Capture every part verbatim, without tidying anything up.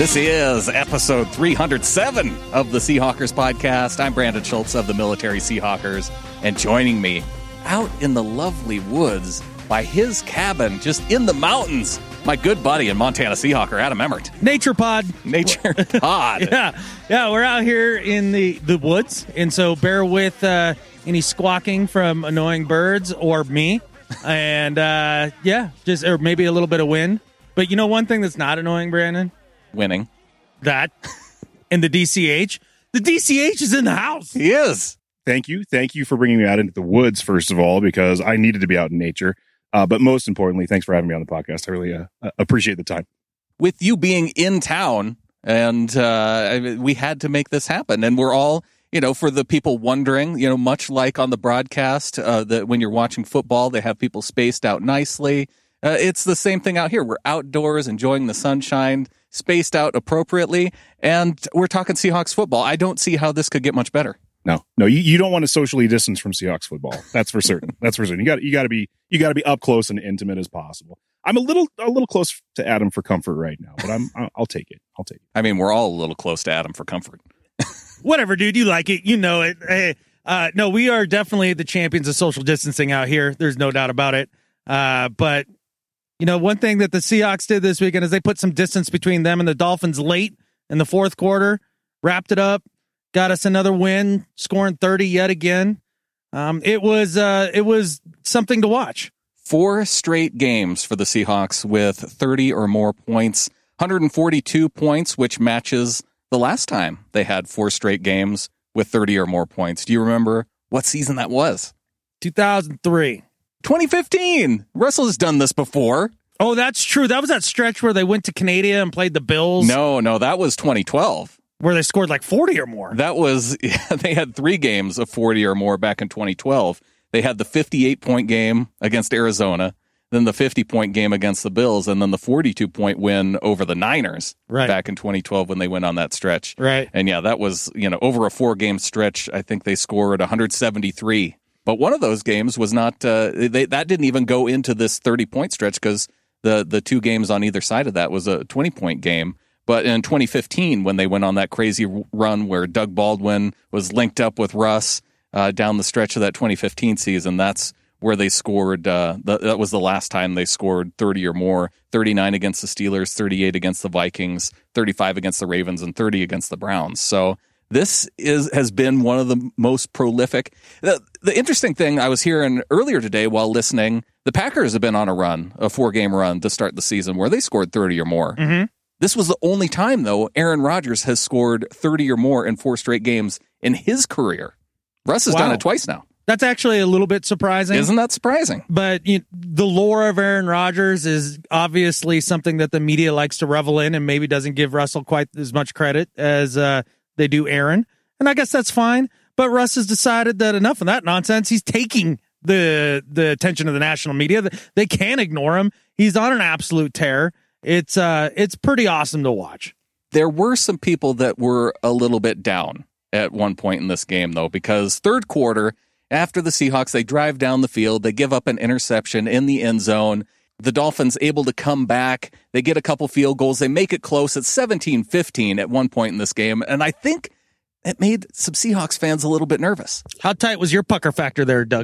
This is episode three hundred seven of the Seahawkers podcast. I'm Brandon Schultz of the Military Seahawkers, and joining me out in the lovely woods by his cabin, just in the mountains, my good buddy and Montana Seahawker, Adam Emmert. Nature Pod. Nature Pod. yeah, yeah, we're out here in the, the woods, and so bear with uh, any squawking from annoying birds or me, and uh, yeah, just or maybe a little bit of wind. But you know one thing that's not annoying, Brandon? Winning. That and the D C H. The D C H is in the house. He is. Thank you. Thank you for bringing me out into the woods, first of all, because I needed to be out in nature. Uh, but most importantly, thanks for having me on the podcast. I really uh, appreciate the time. With you being in town, and uh, we had to make this happen. And we're all, you know, for the people wondering, you know, much like on the broadcast, uh, that when you're watching football, they have people spaced out nicely. Uh, it's the same thing out here. We're outdoors enjoying the sunshine, spaced out appropriately, and we're talking Seahawks football. I don't see how this could get much better. No, no, you, you don't want to socially distance from Seahawks football. That's for certain. That's for certain. You got you got to be you got to be up close and intimate as possible. I'm a little a little close to Adam for comfort right now, but I'm I'll take it. I'll take it. I mean, we're all a little close to Adam for comfort. Whatever, dude. You like it. You know it. Hey, uh, no, we are definitely the champions of social distancing out here. There's no doubt about it. Uh, but. You know, one thing that the Seahawks did this weekend is they put some distance between them and the Dolphins late in the fourth quarter, wrapped it up, got us another win, scoring thirty yet again. Um, it was uh, it was something to watch. Four straight games for the Seahawks with thirty or more points, one hundred forty-two points, which matches the last time they had four straight games with thirty or more points. Do you remember what season that was? two thousand three. twenty fifteen. Russell has done this before. Oh, that's true. That was that stretch where they went to Canada and played the Bills. No, no, that was twenty twelve. Where they scored like forty or more. That was, yeah, they had three games of forty or more back in twenty twelve. They had the fifty-eight point game against Arizona, then the fifty point game against the Bills, and then the forty-two point win over the Niners right. back in twenty twelve when they went on that stretch. Right. And yeah, that was, you know, over a four game stretch. I think they scored one hundred seventy-three. But one of those games was not, uh, they, that didn't even go into this thirty point stretch because the, the two games on either side of that was a twenty point game. But in twenty fifteen, when they went on that crazy run where Doug Baldwin was linked up with Russ uh, down the stretch of that twenty fifteen season, that's where they scored. Uh, the, that was the last time they scored thirty or more, thirty-nine against the Steelers, thirty-eight against the Vikings, thirty-five against the Ravens, and thirty against the Browns. So this is has been one of the most prolific. The, the interesting thing I was hearing earlier today while listening, the Packers have been on a run, a four-game run to start the season where they scored thirty or more. Mm-hmm. This was the only time, though, Aaron Rodgers has scored thirty or more in four straight games in his career. Russ has wow. done it twice now. That's actually a little bit surprising. Isn't that surprising? But you know, the lore of Aaron Rodgers is obviously something that the media likes to revel in and maybe doesn't give Russell quite as much credit as uh, they do Aaron. And I guess that's fine. But Russ has decided that enough of that nonsense. He's taking the the attention of the national media. They can't ignore him. He's on an absolute tear. It's uh, it's pretty awesome to watch. There were some people that were a little bit down at one point in this game, though, because third quarter, after the Seahawks, they drive down the field. They give up an interception in the end zone. The Dolphins able to come back. They get a couple field goals. They make it close. It's seventeen fifteen at one point in this game. And I think it made some Seahawks fans a little bit nervous. How tight was your pucker factor there, Doug?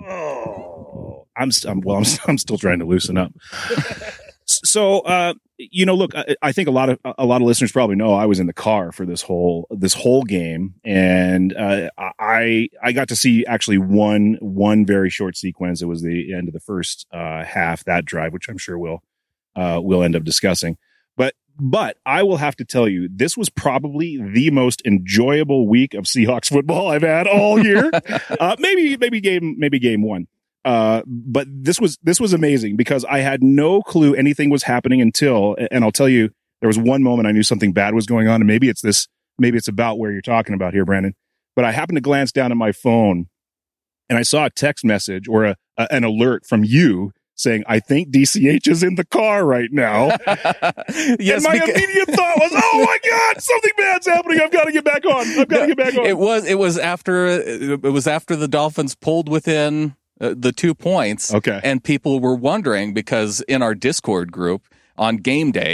oh, I'm, I'm well. I'm, I'm still trying to loosen up. So, uh, you know, look, I, I think a lot of a lot of listeners probably know I was in the car for this whole this whole game, and uh, I I got to see actually one one very short sequence. It was the end of the first uh, half, that drive, which I'm sure we'll uh, we'll end up discussing. But but I will have to tell you, this was probably the most enjoyable week of Seahawks football I've had all year. uh, maybe maybe game maybe game one. Uh, but this was, this was amazing because I had no clue anything was happening until, and I'll tell you, there was one moment I knew something bad was going on, and maybe it's this, maybe it's about where you're talking about here, Brandon, but I happened to glance down at my phone and I saw a text message or a, a an alert from you saying, I think D C H is in the car right now. Yes, and my because- immediate thought was, oh my God, something bad's happening. I've got to get back on. I've got to get back on. It was, it was after, it was after the Dolphins pulled within uh, the two points. Okay. And people were wondering because in our Discord group on game day,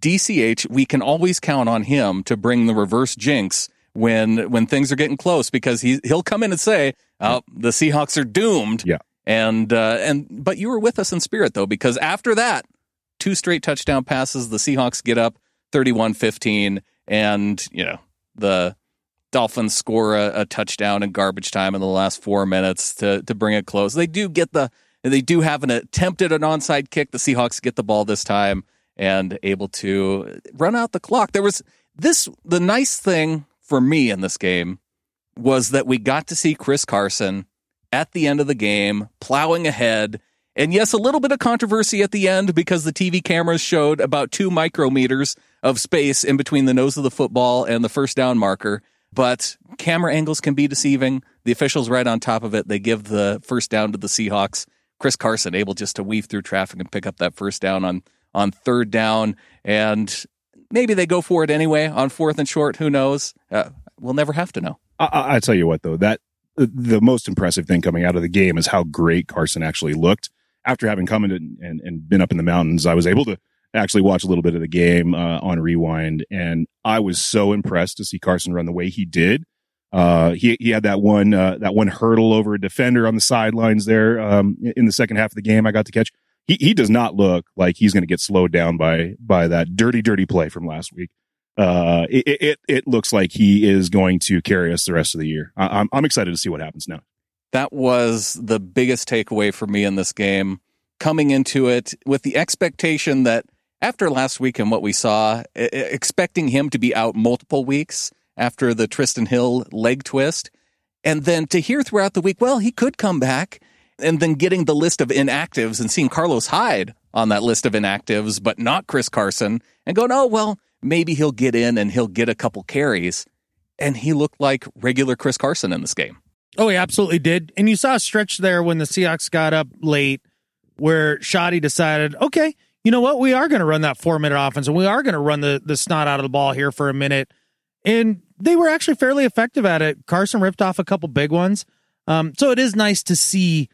D C H, we can always count on him to bring the reverse jinx when when things are getting close, because he he'll come in and say, "Oh, the Seahawks are doomed." Yeah. And uh, and but you were with us in spirit though, because after that, two straight touchdown passes, the Seahawks get up thirty-one fifteen, and you know the Dolphins score a, a touchdown in garbage time in the last four minutes to to bring it close. They do get the they do have an attempt at an onside kick. The Seahawks get the ball this time and able to run out the clock. There was this the nice thing for me in this game was that we got to see Chris Carson at the end of the game plowing ahead. And yes, a little bit of controversy at the end because the T V cameras showed about two micrometers of space in between the nose of the football and the first down marker. But camera angles can be deceiving. The officials right on top of it. They give the first down to the Seahawks. Chris Carson able just to weave through traffic and pick up that first down on, on third down. And maybe they go for it anyway on fourth and short. Who knows? Uh, we'll never have to know. I, I tell you what, though, that the most impressive thing coming out of the game is how great Carson actually looked. After having come in and, and been up in the mountains, I was able to actually watch a little bit of the game uh, on Rewind, and I was so impressed to see Carson run the way he did. Uh, he he had that one uh, that one hurdle over a defender on the sidelines there um, in the second half of the game. I got to catch. He he does not look like he's going to get slowed down by by that dirty dirty play from last week. Uh, it it it looks like he is going to carry us the rest of the year. I, I'm I'm excited to see what happens now. That was the biggest takeaway for me in this game, coming into it with the expectation that after last week and what we saw, expecting him to be out multiple weeks after the Tristan Hill leg twist, and then to hear throughout the week, well, he could come back, and then getting the list of inactives and seeing Carlos Hyde on that list of inactives, but not Chris Carson, and going, oh, well, maybe he'll get in and he'll get a couple carries. And he looked like regular Chris Carson in this game. Oh, he absolutely did. And you saw a stretch there when the Seahawks got up late where Shoddy decided, okay, you know what? We are going to run that four-minute offense, and we are going to run the, the snot out of the ball here for a minute. And they were actually fairly effective at it. Carson ripped off a couple big ones. Um, so it is nice to see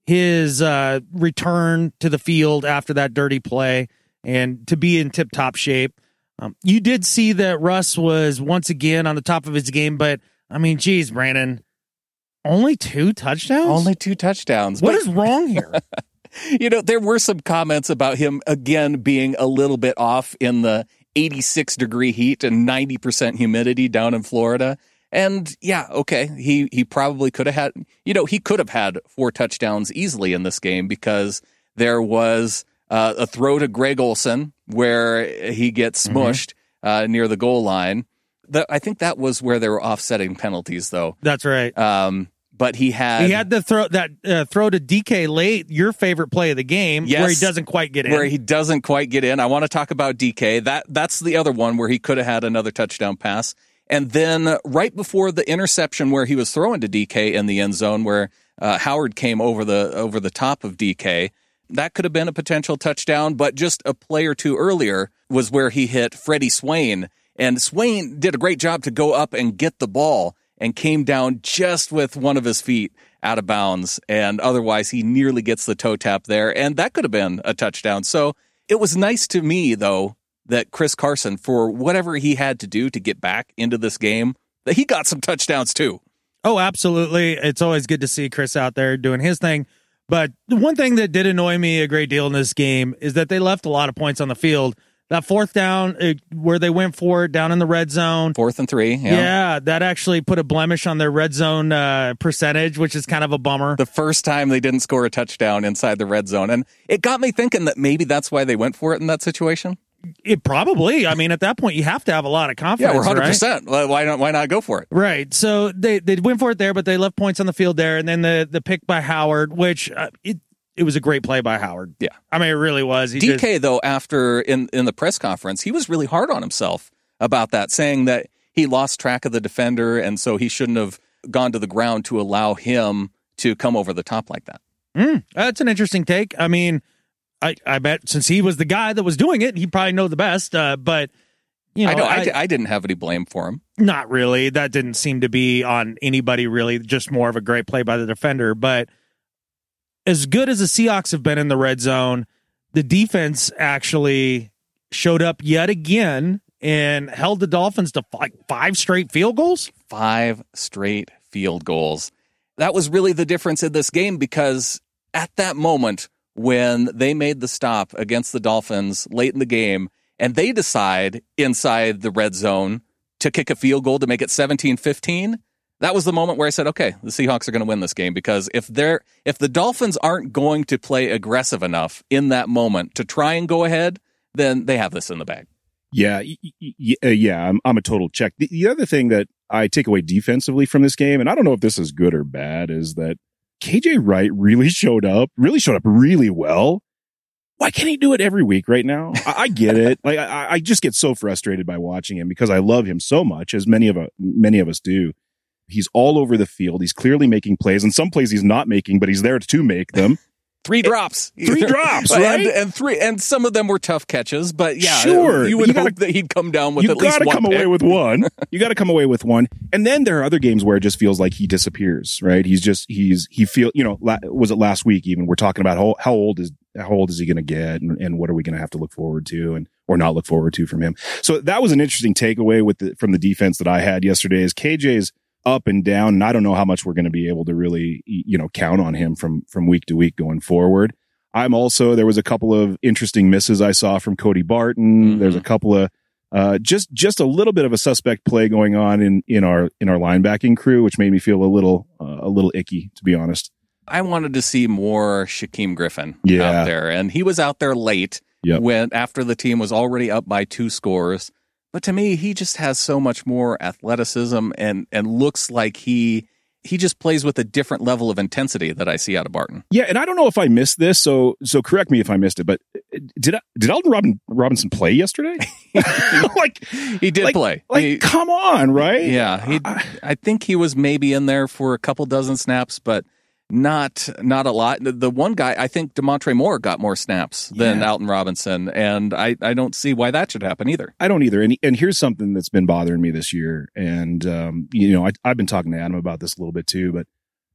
his uh, return to the field after that dirty play and to be in tip-top shape. Um, you did see that Russ was once again on the top of his game, but, I mean, geez, Brandon, only two touchdowns? Only two touchdowns. What but- is wrong here? You know, there were some comments about him, again, being a little bit off in the eighty-six degree heat and ninety percent humidity down in Florida. And yeah, okay, he, he probably could have had, you know, he could have had four touchdowns easily in this game because there was uh, a throw to Greg Olsen where he gets smushed mm-hmm. uh, near the goal line. The, I think that was where they were offsetting penalties, though. That's right. Um, But he had he had the throw that uh, throw to D K late, your favorite play of the game, yes, where he doesn't quite get in. Where he doesn't quite get in. I want to talk about D K. That that's the other one where he could have had another touchdown pass. And then right before the interception where he was throwing to D K in the end zone, where uh, Howard came over the over the top of D K, that could have been a potential touchdown. But just a play or two earlier was where he hit Freddie Swain, and Swain did a great job to go up and get the ball, and came down just with one of his feet out of bounds. And otherwise, he nearly gets the toe tap there. And that could have been a touchdown. So it was nice to me, though, that Chris Carson, for whatever he had to do to get back into this game, that he got some touchdowns, too. Oh, absolutely. It's always good to see Chris out there doing his thing. But the one thing that did annoy me a great deal in this game is that they left a lot of points on the field. That fourth down it, where they went for it down in the red zone. Fourth and three. Yeah. yeah, that actually put a blemish on their red zone uh, percentage, which is kind of a bummer. The first time they didn't score a touchdown inside the red zone. And it got me thinking that maybe that's why they went for it in that situation. It probably. I mean, at that point, you have to have a lot of confidence. Yeah, we're one hundred percent. Right? Why not, why not go for it? Right. So they, they went for it there, but they left points on the field there. And then the, the pick by Howard, which uh, it, It was a great play by Howard. Yeah. I mean, it really was. He D K, just... though, after in, in the press conference, he was really hard on himself about that, saying that he lost track of the defender, and so he shouldn't have gone to the ground to allow him to come over the top like that. Mm, that's an interesting take. I mean, I, I bet since he was the guy that was doing it, he probably know the best. Uh, but, you know. I, know I, I, I didn't have any blame for him. Not really. That didn't seem to be on anybody, really. Just more of a great play by the defender. But as good as the Seahawks have been in the red zone, the defense actually showed up yet again and held the Dolphins to like five straight field goals. Five straight field goals. That was really the difference in this game, because at that moment when they made the stop against the Dolphins late in the game and they decide inside the red zone to kick a field goal to make it seventeen fifteen, that was the moment where I said, okay, the Seahawks are going to win this game, because if they're if the Dolphins aren't going to play aggressive enough in that moment to try and go ahead, then they have this in the bag. Yeah, y- y- uh, yeah, I'm, I'm a total check. The, the other thing that I take away defensively from this game, and I don't know if this is good or bad, is that K J Wright really showed up, really showed up really well. Why can't he do it every week right now? I, I get it. Like I, I just get so frustrated by watching him, because I love him so much, as many of a, many of us do. He's all over the field. He's clearly making plays, and some plays he's not making, but he's there to make them. Three drops, three drops, right? And, and three, and some of them were tough catches. But yeah, sure, you would you gotta, hope that he'd come down with at least one. You got to come pick. away with one. You got to come away with one. And then there are other games where it just feels like he disappears. Right? He's just he's he feel you know la, was it last week even we're talking about how how old is how old is he going to get, and, and what are we going to have to look forward to, and or not look forward to from him. So that was an interesting takeaway with the, from the defense that I had yesterday. Is K J's up and down, and I don't know how much we're going to be able to really you know count on him from from week to week going forward. I'm also, there was a couple of interesting misses I saw from Cody Barton. Mm-hmm. There's a couple of, uh, just, just a little bit of a suspect play going on in, in our, in our linebacking crew, which made me feel a little, uh, a little icky, to be honest. I wanted to see more Shaquem Griffin yeah. out there, and he was out there late yep. when, after the team was already up by two scores. But to me, he just has so much more athleticism and, and looks like he, he just plays with a different level of intensity that I see out of Barton. Yeah, and I don't know if I missed this, so so correct me if I missed it, but did I, did Alton Robin, Robinson play yesterday? like he did like, play. Like, he, come on, right? Yeah, he. I think he was maybe in there for a couple dozen snaps, but not not a lot. The, the one guy, I think Demontre Moore got more snaps than yeah. Alton Robinson, and I, I don't see why that should happen either. I don't either. And and here's something that's been bothering me this year, and um, you know, I, I've been talking to Adam about this a little bit too, but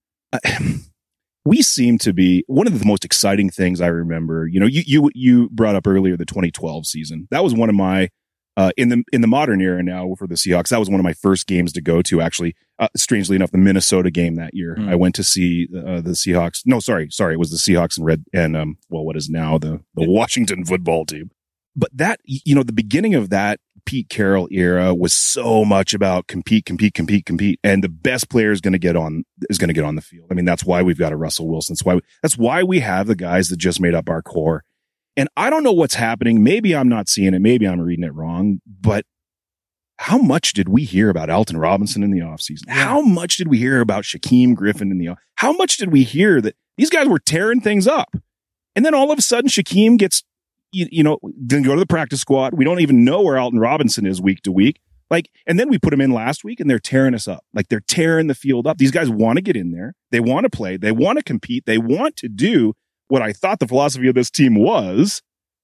I, we seem to be one of the most exciting things I remember. You know, you you you brought up earlier the twenty twelve season. That was one of my uh, in the in the modern era now for the Seahawks. That was one of my first games to go to. Actually, uh, strangely enough, the Minnesota game that year, mm. I went to see uh, the Seahawks. No, sorry, sorry, it was the Seahawks and red and um, well, what is now the the Washington football team. But that, you know, the beginning of that Pete Carroll era was so much about compete, compete, compete, compete, and the best player is going to get on is going to get on the field. I mean, that's why we've got a Russell Wilson. That's why we, that's why we have the guys that just made up our core. And I don't know what's happening. Maybe I'm not seeing it. Maybe I'm reading it wrong. But how much did we hear about Alton Robinson in the offseason? Yeah. How much did we hear about Shaquem Griffin in the off? How much did we hear that these guys were tearing things up? And then all of a sudden, Shaquem gets, you, you know, didn't go to the practice squad. We don't even know where Alton Robinson is week to week. Like, and then we put him in last week and they're tearing us up. Like, they're tearing the field up. These guys want to get in there. They want to play. They want to compete. They want to do what I thought the philosophy of this team was.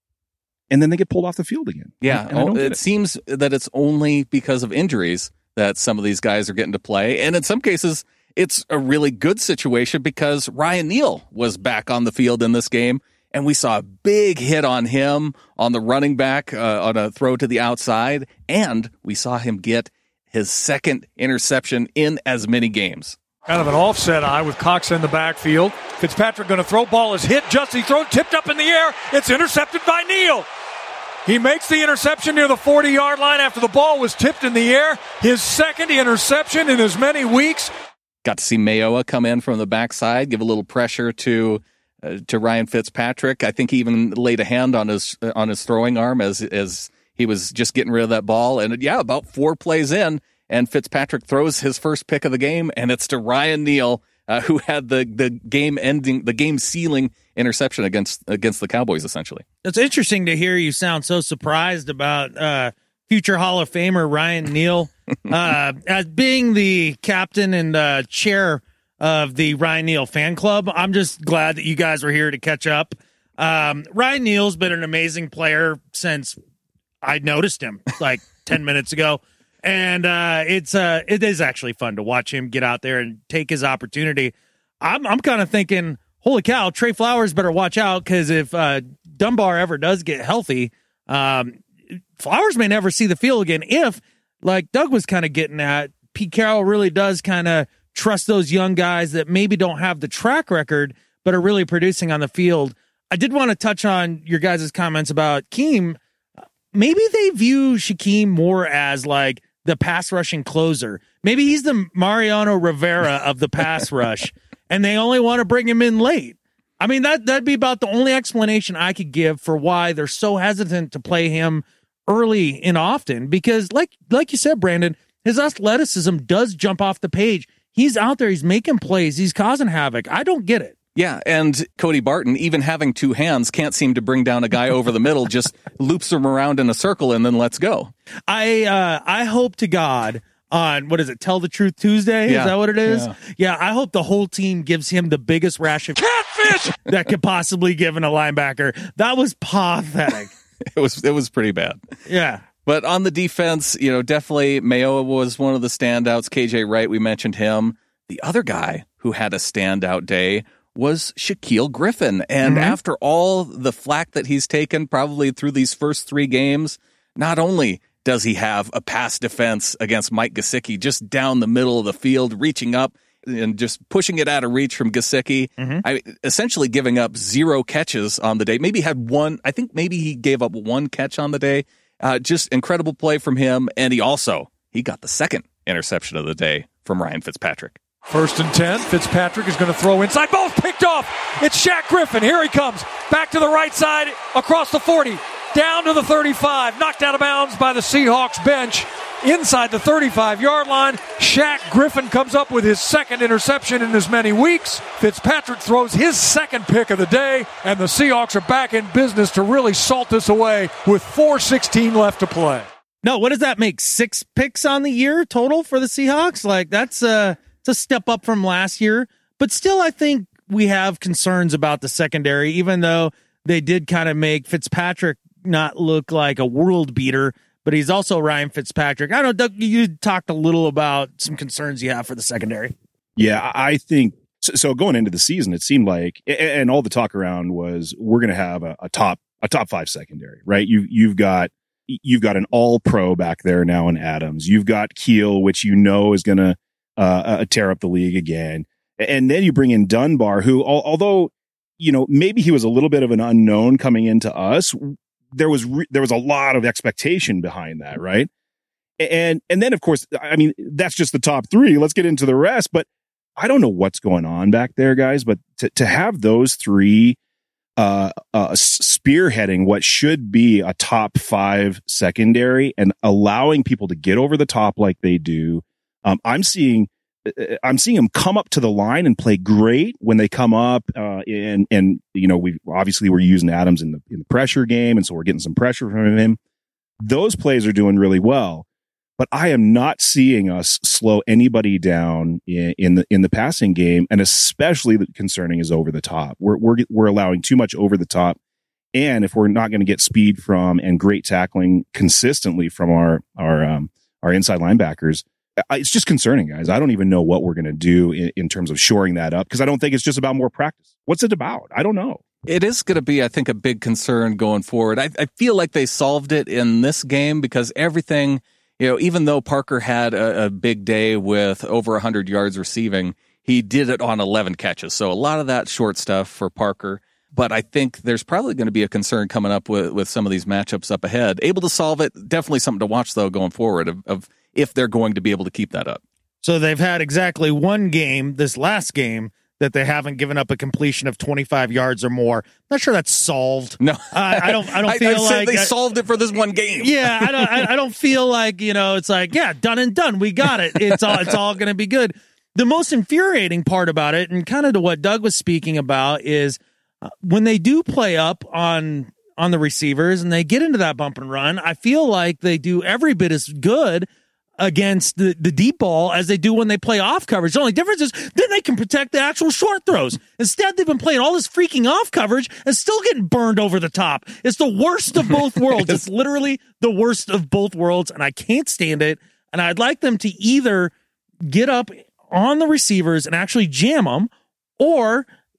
And then they get pulled off the field again. Yeah. And, and it, it seems that it's only because of injuries that some of these guys are getting to play. And in some cases, it's a really good situation because Ryan Neal was back on the field in this game. And we saw a big hit on him on the running back uh, on a throw to the outside. And we saw him get his second interception in as many games. Kind of an offset eye with Cox in the backfield. Fitzpatrick going to throw. Ball is hit. Justy throw tipped up in the air. It's intercepted by Neal. He makes the interception near the forty-yard line after the ball was tipped in the air. His second interception in as many weeks. Got to see Mayoa come in from the backside, give a little pressure to uh, to Ryan Fitzpatrick. I think he even laid a hand on his uh, on his throwing arm as as he was just getting rid of that ball. And yeah, about four plays in, and Fitzpatrick throws his first pick of the game, and it's to Ryan Neal, uh, who had the the game ending, the game sealing interception against against the Cowboys. Essentially, it's interesting to hear you sound so surprised about uh, future Hall of Famer Ryan Neal uh, as being the captain and uh, chair of the Ryan Neal fan club. I'm just glad that you guys were here to catch up. Um, Ryan Neal's been an amazing player since I noticed him like ten minutes ago. And uh, it's uh, it is actually fun to watch him get out there and take his opportunity. I'm I'm kind of thinking, holy cow, Trey Flowers better watch out because if uh, Dunbar ever does get healthy, Um, Flowers may never see the field again if, like Doug was kind of getting at, Pete Carroll really does kind of trust those young guys that maybe don't have the track record, but are really producing on the field. I did want to touch on your guys' comments about Keem. Maybe they view Shaquem more as like the pass rushing closer. Maybe he's the Mariano Rivera of the pass rush, and they only want to bring him in late. I mean, that, that'd be about the only explanation I could give for why they're so hesitant to play him early and often, because like, like you said, Brandon, his athleticism does jump off the page. He's out there. He's making plays. He's causing havoc. I don't get it. Yeah, and Cody Barton, even having two hands, can't seem to bring down a guy over the middle, just loops him around in a circle and then lets go. I uh, I hope to God on, what is it, Tell the Truth Tuesday? Yeah. Is that what it is? Yeah. yeah, I hope the whole team gives him the biggest rash of Catfish! that could possibly give in a linebacker. That was pathetic. It was it was pretty bad. Yeah. But on the defense, you know, definitely Mayo was one of the standouts. K J Wright, we mentioned him. The other guy who had a standout day was Shaquille Griffin. And mm-hmm. after all the flack that he's taken probably through these first three games, not only does he have a pass defense against Mike Gesicki just down the middle of the field, reaching up and just pushing it out of reach from Gesicki, mm-hmm. I, essentially giving up zero catches on the day. Maybe had one, I think maybe he gave up one catch on the day. Uh, just incredible play from him. And he also, he got the second interception of the day from Ryan Fitzpatrick. First and ten. Fitzpatrick is going to throw inside. Ball's picked off. It's Shaq Griffin. Here he comes. Back to the right side, across the forty, down to the thirty-five. Knocked out of bounds by the Seahawks bench. Inside the thirty-five-yard line, Shaq Griffin comes up with his second interception in as many weeks. Fitzpatrick throws his second pick of the day, and the Seahawks are back in business to really salt this away with four sixteen left to play. No, what does that make? Six picks on the year total for the Seahawks? Like, that's uh, it's a step up from last year. But still, I think we have concerns about the secondary, even though they did kind of make Fitzpatrick not look like a world beater. But he's also Ryan Fitzpatrick. I don't know, Doug, you talked a little about some concerns you have for the secondary. Yeah, I think so. So going into the season, it seemed like, and all the talk around was, we're going to have a, a top a top five secondary, right? You you've got you've got an all pro back there now in Adams. You've got Keel, which you know is going to uh, uh, tear up the league again, and then you bring in Dunbar, who, although you know maybe he was a little bit of an unknown coming into us. There was re- there was a lot of expectation behind that, right? And and then of course, I mean, that's just the top three. Let's get into the rest. But I don't know what's going on back there, guys. But to to have those three uh, uh, spearheading what should be a top five secondary and allowing people to get over the top like they do, um, I'm seeing. I'm seeing them come up to the line and play great when they come up. Uh, and, and, you know, we obviously we're using Adams in the, in the pressure game. And so we're getting some pressure from him. Those plays are doing really well, but I am not seeing us slow anybody down in, in the, in the passing game. And especially the concerning is over the top. We're, we're, we're allowing too much over the top. And if we're not going to get speed from and great tackling consistently from our, our, um, our inside linebackers, it's just concerning, guys. I don't even know what we're going to do in, in terms of shoring that up, because I don't think it's just about more practice. What's it about? I don't know. It is going to be, I think, a big concern going forward. I, I feel like they solved it in this game because everything, you know, even though Parker had a, a big day with over one hundred yards receiving, he did it on eleven catches. So a lot of that short stuff for Parker. But I think there's probably going to be a concern coming up with, with some of these matchups up ahead. Able to solve it. Definitely something to watch, though, going forward of, of if they're going to be able to keep that up. So they've had exactly one game, this last game, that they haven't given up a completion of twenty-five yards or more. Not sure that's solved. No, uh, I don't. I don't feel I, I said like they I, solved it for this one game. Yeah, I don't. I, I don't feel like, you know. It's like, yeah, done and done. We got it. It's all. It's all going to be good. The most infuriating part about it, and kind of to what Doug was speaking about, is uh, when they do play up on on the receivers and they get into that bump and run. I feel like they do every bit as good against the, the deep ball as they do when they play off coverage. The only difference is then they can protect the actual short throws. Instead, they've been playing all this freaking off coverage and still getting burned over the top. It's the worst of both worlds. It's literally the worst of both worlds, and I can't stand it. And I'd like them to either get up on the receivers and actually jam them, or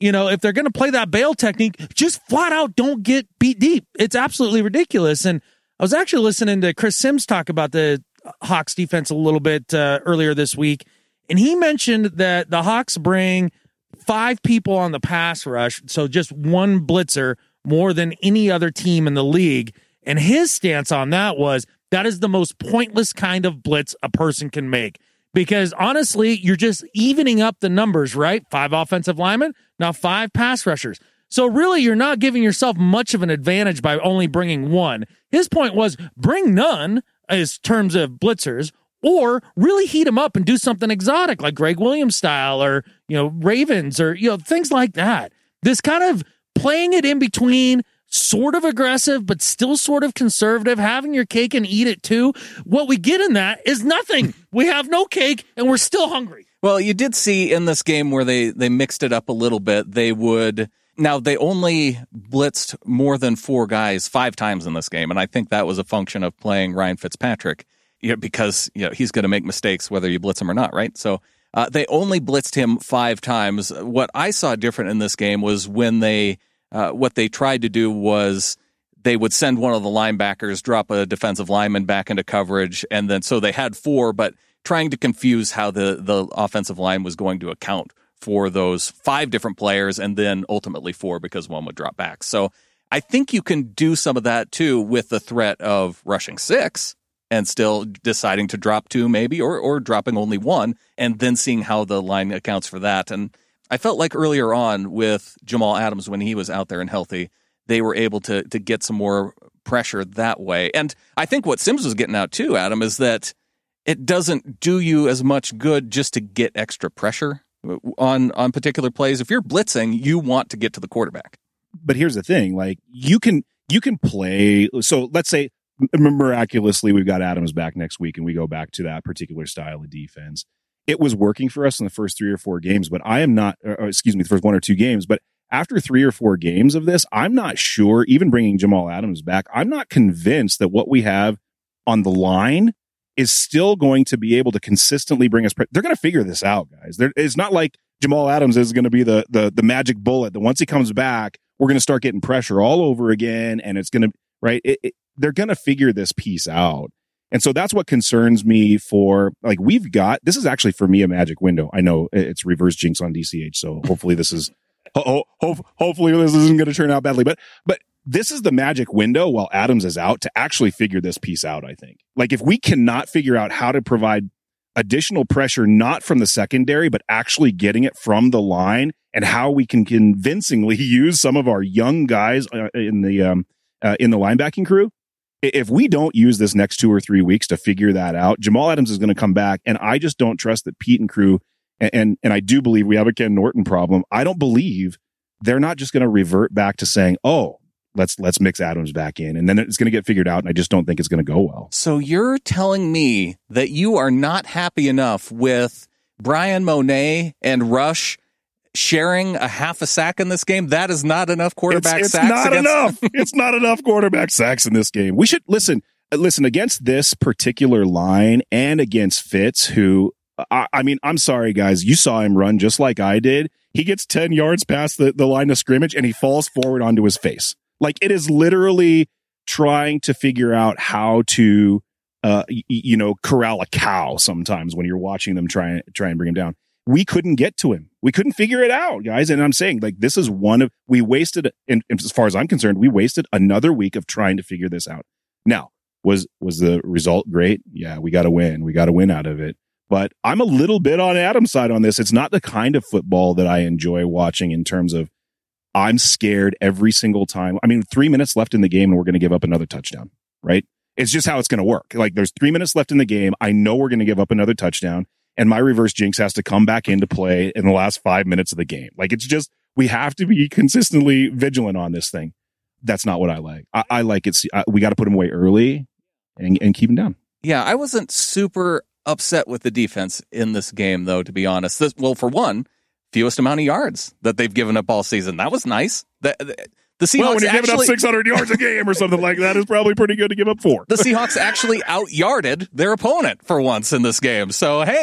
You know, if they're going to play that bail technique, just flat out don't get beat deep. It's absolutely ridiculous. And I was actually listening to Chris Sims talk about the Hawks defense a little bit uh, earlier this week, and he mentioned that the Hawks bring five people on the pass rush, so just one blitzer more than any other team in the league. And his stance on that was that is the most pointless kind of blitz a person can make. Because honestly, you're just evening up the numbers, right? Five offensive linemen, now five pass rushers. So really, you're not giving yourself much of an advantage by only bringing one. His point was bring none as terms of blitzers, or really heat them up and do something exotic like Greg Williams style, or, you know, Ravens, or, you know, things like that. This kind of playing it in between, sort of aggressive, but still sort of conservative, having your cake and eat it too. What we get in that is nothing. We have no cake and we're still hungry. Well, you did see in this game where they, they mixed it up a little bit. They would, now they only blitzed more than four guys five times in this game. And I think that was a function of playing Ryan Fitzpatrick, you know, because, you know, he's going to make mistakes whether you blitz him or not, right? So uh, they only blitzed him five times. What I saw different in this game was when they, Uh, what they tried to do was they would send one of the linebackers, drop a defensive lineman back into coverage, and then so they had four, but trying to confuse how the, the offensive line was going to account for those five different players, and then ultimately four because one would drop back. So I think you can do some of that too with the threat of rushing six and still deciding to drop two maybe, or or dropping only one, and then seeing how the line accounts for that. And I felt like earlier on with Jamal Adams, when he was out there and healthy, they were able to to get some more pressure that way. And I think what Sims was getting out too, Adam, is that it doesn't do you as much good just to get extra pressure on, on particular plays. If you're blitzing, you want to get to the quarterback. But here's the thing, like you can you can play. So let's say miraculously we've got Adams back next week and we go back to that particular style of defense. It was working for us in the first three or four games, but I am not, or excuse me, the first one or two games. But after three or four games of this, I'm not sure, even bringing Jamal Adams back, I'm not convinced that what we have on the line is still going to be able to consistently bring us. Pre- They're going to figure this out, guys. They're, it's not like Jamal Adams is going to be the, the, the magic bullet that once he comes back, we're going to start getting pressure all over again. And it's going to, right. It, it, they're going to figure this piece out. And so that's what concerns me for, like, we've got, this is actually for me a magic window. I know it's reverse jinx on D C H. So hopefully this is, ho- ho- hopefully this isn't going to turn out badly, but, but this is the magic window while Adams is out to actually figure this piece out. I think, like, if we cannot figure out how to provide additional pressure, not from the secondary, but actually getting it from the line, and how we can convincingly use some of our young guys uh, in the, um, uh, in the linebacking crew. If we don't use this next two or three weeks to figure that out, Jamal Adams is going to come back. And I just don't trust that Pete and crew, and, and, and I do believe we have a Ken Norton problem. I don't believe they're not just going to revert back to saying, oh, let's, let's mix Adams back in. And then it's going to get figured out. And I just don't think it's going to go well. So you're telling me that you are not happy enough with Brian Monet and Rush sharing a half a sack in this game? That is not enough quarterback it's, it's sacks. Not against- enough. It's not enough quarterback sacks in this game. We should listen, listen against this particular line and against Fitz, who, I, I mean, I'm sorry, guys. You saw him run just like I did. He gets ten yards past the, the line of scrimmage and he falls forward onto his face. Like, it is literally trying to figure out how to, uh, y- you know, corral a cow sometimes when you're watching them try, try and bring him down. We couldn't get to him. We couldn't figure it out, guys. And I'm saying, like, this is one of, we wasted, and as far as I'm concerned, we wasted another week of trying to figure this out. Now, was, was the result great? Yeah, we got to win. We got to win out of it. But I'm a little bit on Adam's side on this. It's not the kind of football that I enjoy watching in terms of I'm scared every single time. I mean, three minutes left in the game and we're going to give up another touchdown, right? It's just how it's going to work. Like, there's three minutes left in the game. I know we're going to give up another touchdown. And my reverse jinx has to come back into play in the last five minutes of the game. Like, it's just, we have to be consistently vigilant on this thing. That's not what I like. I, I like it. I, we got to put them away early and, and keep them down. Yeah, I wasn't super upset with the defense in this game, though, to be honest. This, well, for one, fewest amount of yards that they've given up all season. That was nice. The, the, the Seahawks well, when you're actually, giving up six hundred yards a game or something like that, is probably pretty good to give up four. The Seahawks actually out-yarded their opponent for once in this game. So, hey,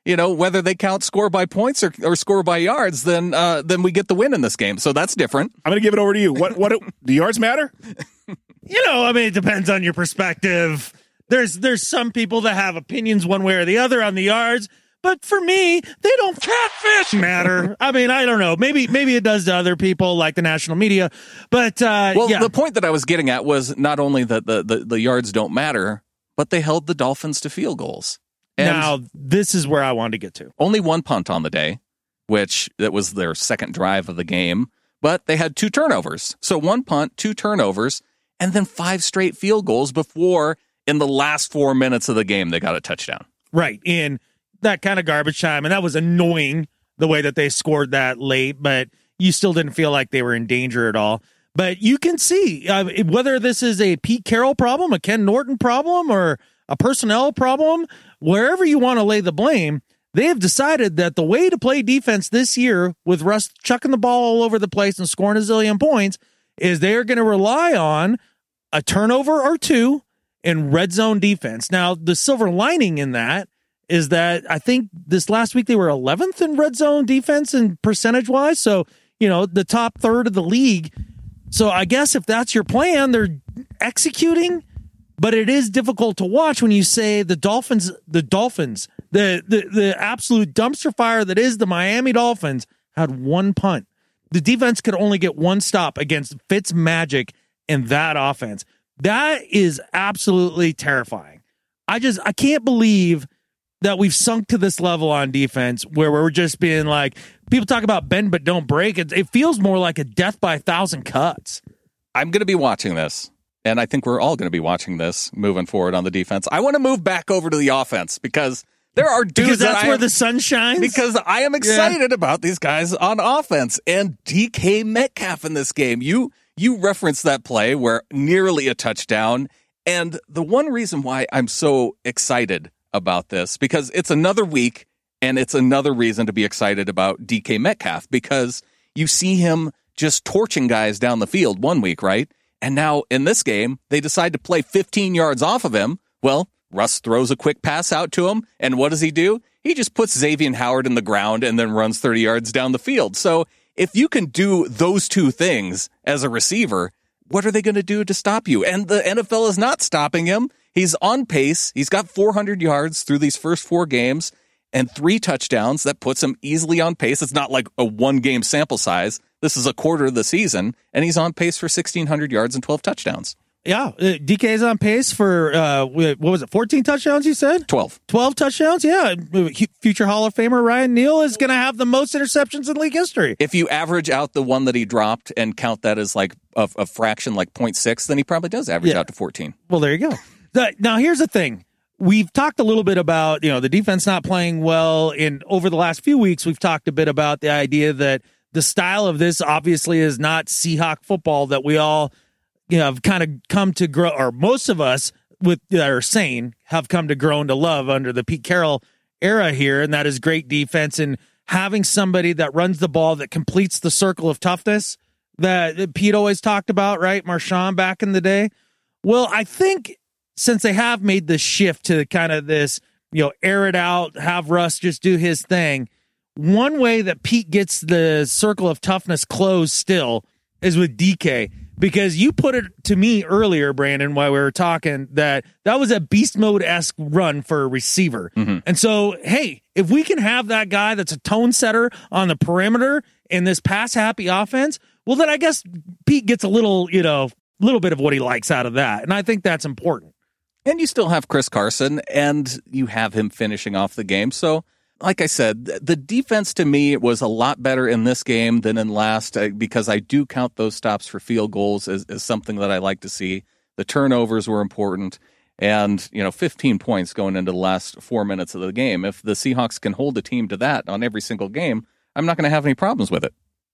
you know, whether they count score by points or, or score by yards, then uh, then we get the win in this game. So that's different. I'm going to give it over to you. What what do yards matter? You know, I mean, it depends on your perspective. There's there's some people that have opinions one way or the other on the yards, but for me, they don't catfish matter. I mean, I don't know. Maybe maybe it does to other people like the national media, but uh, well, yeah. the point that I was getting at was not only that the, the, the yards don't matter, but they held the Dolphins to field goals. And now, this is where I wanted to get to. Only one punt on the day, which that was their second drive of the game, but they had two turnovers. So one punt, two turnovers, and then five straight field goals before, in the last four minutes of the game, they got a touchdown. Right, in that kind of garbage time, and that was annoying, the way that they scored that late, but you still didn't feel like they were in danger at all. But you can see, uh, whether this is a Pete Carroll problem, a Ken Norton problem, or a personnel problem, wherever you want to lay the blame, they have decided that the way to play defense this year, with Russ chucking the ball all over the place and scoring a zillion points, is they are going to rely on a turnover or two in red zone defense. Now, the silver lining in that is that I think this last week they were eleventh in red zone defense and percentage-wise, so, you know, the top third of the league. So I guess if that's your plan, they're executing. But it is difficult to watch when you say the Dolphins, the Dolphins, the, the, the absolute dumpster fire that is the Miami Dolphins had one punt. The defense could only get one stop against Fitzmagic in that offense. That is absolutely terrifying. I just, I can't believe that we've sunk to this level on defense where we're just being like, people talk about bend but don't break. It, it feels more like a death by a thousand cuts. I'm going to be watching this. And I think we're all going to be watching this moving forward on the defense. I want to move back over to the offense because there are dudes because that's that I where am, the sun shines. Because I am excited yeah. about these guys on offense and D K Metcalf in this game. You you referenced that play where nearly a touchdown, and the one reason why I'm so excited about this because it's another week and it's another reason to be excited about D K Metcalf because you see him just torching guys down the field one week, right? And now in this game, they decide to play fifteen yards off of him. Well, Russ throws a quick pass out to him. And what does he do? He just puts Xavier Howard in the ground and then runs thirty yards down the field. So if you can do those two things as a receiver, what are they going to do to stop you? And the N F L is not stopping him. He's on pace. He's got four hundred yards through these first four games and three touchdowns. That puts him easily on pace. It's not like a one-game sample size. This is a quarter of the season, and he's on pace for sixteen hundred yards and twelve touchdowns. Yeah, uh, D K is on pace for, uh, what was it, fourteen touchdowns, you said? twelve. twelve touchdowns, yeah. Future Hall of Famer Ryan Neal is going to have the most interceptions in league history. If you average out the one that he dropped and count that as like a, a fraction, like zero point six, then he probably does average yeah. out to fourteen. Well, there you go. The, now, here's the thing. We've talked a little bit about, you know, the defense not playing well. In over the last few weeks, we've talked a bit about the idea that the style of this obviously is not Seahawk football that we all, you know, have kind of come to grow, or most of us with that are sane have come to grow to love under the Pete Carroll era here, and that is great defense and having somebody that runs the ball that completes the circle of toughness that Pete always talked about, right? Marshawn back in the day. Well, I think since they have made this shift to kind of this, you know, air it out, have Russ just do his thing, one way that Pete gets the circle of toughness closed still is with D K, because you put it to me earlier, Brandon, while we were talking, that that was a beast mode-esque run for a receiver. Mm-hmm. And so, hey, if we can have that guy that's a tone setter on the perimeter in this pass-happy offense, well, then I guess Pete gets a little, you know, little bit of what he likes out of that. And I think that's important. And you still have Chris Carson, and you have him finishing off the game. So, like I said, the defense to me was a lot better in this game than in last, because I do count those stops for field goals as, as something that I like to see. The turnovers were important, and you know, fifteen points going into the last four minutes of the game. If the Seahawks can hold a team to that on every single game, I'm not going to have any problems with it.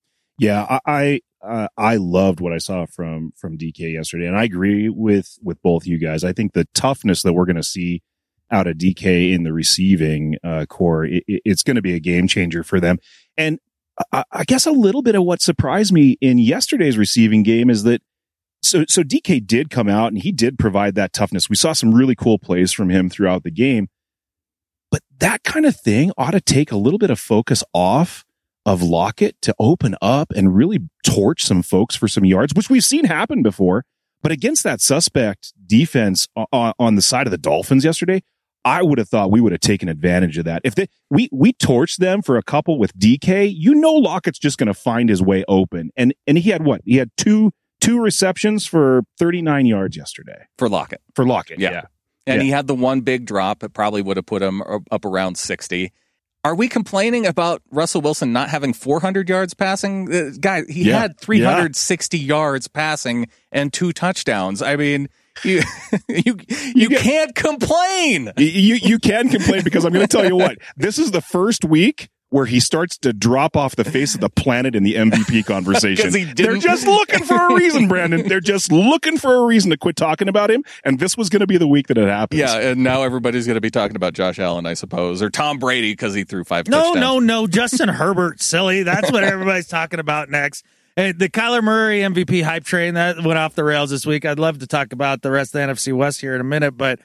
Yeah, I uh, I loved what I saw from from D K yesterday, and I agree with with both you guys. I think the toughness that we're going to see out of D K in the receiving uh, core, it, it's going to be a game changer for them. And I, I guess a little bit of what surprised me in yesterday's receiving game is that so so D K did come out and he did provide that toughness. We saw some really cool plays from him throughout the game. But that kind of thing ought to take a little bit of focus off of Lockett to open up and really torch some folks for some yards, which we've seen happen before. But against that suspect defense on, on the side of the Dolphins yesterday, I would have thought we would have taken advantage of that. If they, we, we torched them for a couple with D K, you know, Lockett's just going to find his way open. And, and he had what? He had two, two receptions for thirty-nine yards yesterday. For Lockett. For Lockett. Yeah. yeah. And yeah. he had the one big drop. It probably would have put him up around sixty. Are we complaining about Russell Wilson not having four hundred yards passing? Uh, guy, he yeah. had three hundred sixty yeah. yards passing and two touchdowns. I mean, you you you, you get, can't complain. You you can complain because I'm going to tell you what. This is the first week where he starts to drop off the face of the planet in the M V P conversation. They're just looking for a reason, Brandon. They're just looking for a reason to quit talking about him. And this was going to be the week that it happens. Yeah, and now everybody's going to be talking about Josh Allen, I suppose, or Tom Brady because he threw five no, touchdowns. No, no, no, Justin Herbert, silly. That's what everybody's talking about next. Hey, the Kyler Murray M V P hype train, that went off the rails this week. I'd love to talk about the rest of the N F C West here in a minute, but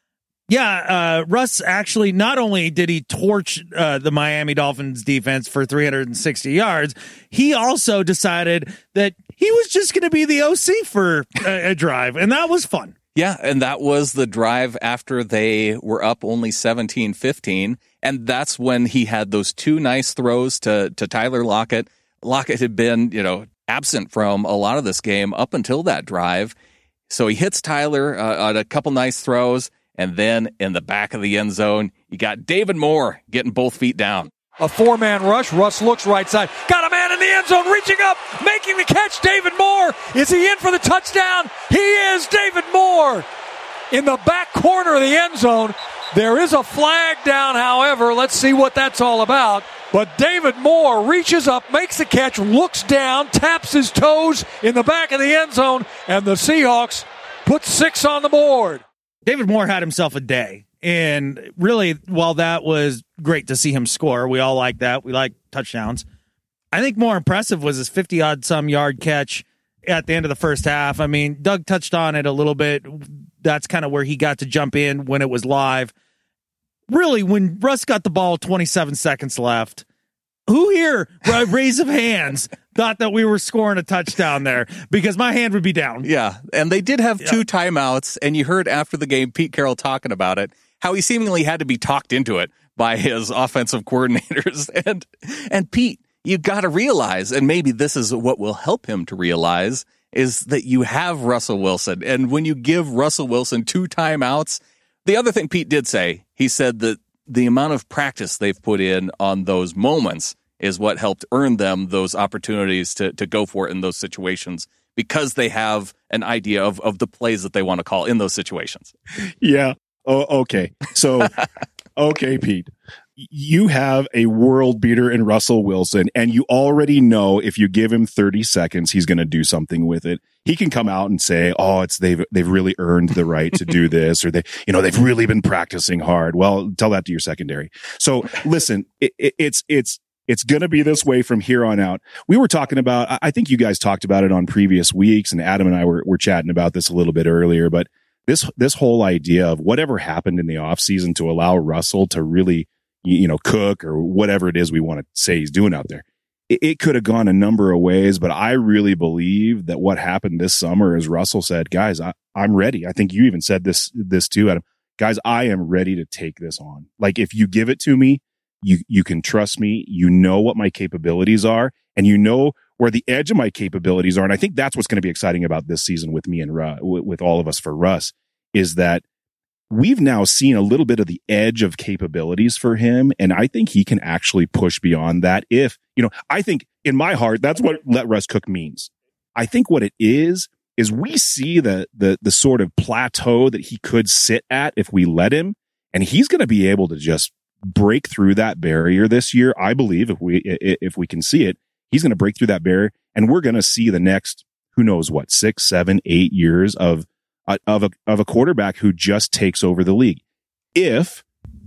yeah, uh, Russ actually, not only did he torch uh, the Miami Dolphins defense for three hundred sixty yards, he also decided that he was just going to be the O C for a, a drive, and that was fun. Yeah, and that was the drive after they were up only seventeen fifteen, and that's when he had those two nice throws to, to Tyler Lockett. Lockett had been, you know, absent from a lot of this game up until that drive, so he hits Tyler uh, on a couple nice throws. And then in the back of the end zone, you got David Moore getting both feet down. A four-man rush. Russ looks right side. Got a man in the end zone, reaching up, making the catch. David Moore. Is he in for the touchdown? He is. David Moore in the back corner of the end zone. There is a flag down, however. Let's see what that's all about. But David Moore reaches up, makes the catch, looks down, taps his toes in the back of the end zone, and the Seahawks put six on the board. David Moore had himself a day, and really, while that was great to see him score, we all like that. We like touchdowns. I think more impressive was his fifty-odd-some yard catch at the end of the first half. I mean, Doug touched on it a little bit. That's kind of where he got to jump in when it was live. Really, when Russ got the ball, twenty-seven seconds left, who here, raise of hands, thought that we were scoring a touchdown there? Because my hand would be down. Yeah, and they did have yeah. two timeouts, and you heard after the game Pete Carroll talking about it, how he seemingly had to be talked into it by his offensive coordinators. And and Pete, you got to realize, and maybe this is what will help him to realize, is that you have Russell Wilson. And when you give Russell Wilson two timeouts, the other thing Pete did say, he said that the amount of practice they've put in on those moments is what helped earn them those opportunities to, to go for it in those situations, because they have an idea of, of the plays that they want to call in those situations. Yeah. Oh, okay. So, okay, Pete, you have a world beater in Russell Wilson, and you already know if you give him thirty seconds, he's going to do something with it. He can come out and say, oh, it's they've, they've really earned the right to do this, or they, you know, they've really been practicing hard. Well, tell that to your secondary. So listen, it, it, it's, it's, it's going to be this way from here on out. We were talking about, I think you guys talked about it on previous weeks, and Adam and I were, were chatting about this a little bit earlier, but this, this whole idea of whatever happened in the offseason to allow Russell to really, you know, cook or whatever it is we want to say he's doing out there. It, it could have gone a number of ways, but I really believe that what happened this summer is Russell said, guys, I, I'm ready. I think you even said this, this too, Adam. Guys, I am ready to take this on. Like, if you give it to me, you, you can trust me. You know what my capabilities are, and you know where the edge of my capabilities are. And I think that's what's going to be exciting about this season with me and Russ, with all of us for Russ, is that we've now seen a little bit of the edge of capabilities for him. And I think he can actually push beyond that. If, you know, I think in my heart, that's what let Russ cook means. I think what it is, is we see the, the, the sort of plateau that he could sit at if we let him, and he's going to be able to just break through that barrier this year. I believe if we, if we can see it, he's going to break through that barrier, and we're going to see the next, who knows what, six, seven, eight years of, of a, of a quarterback who just takes over the league. If,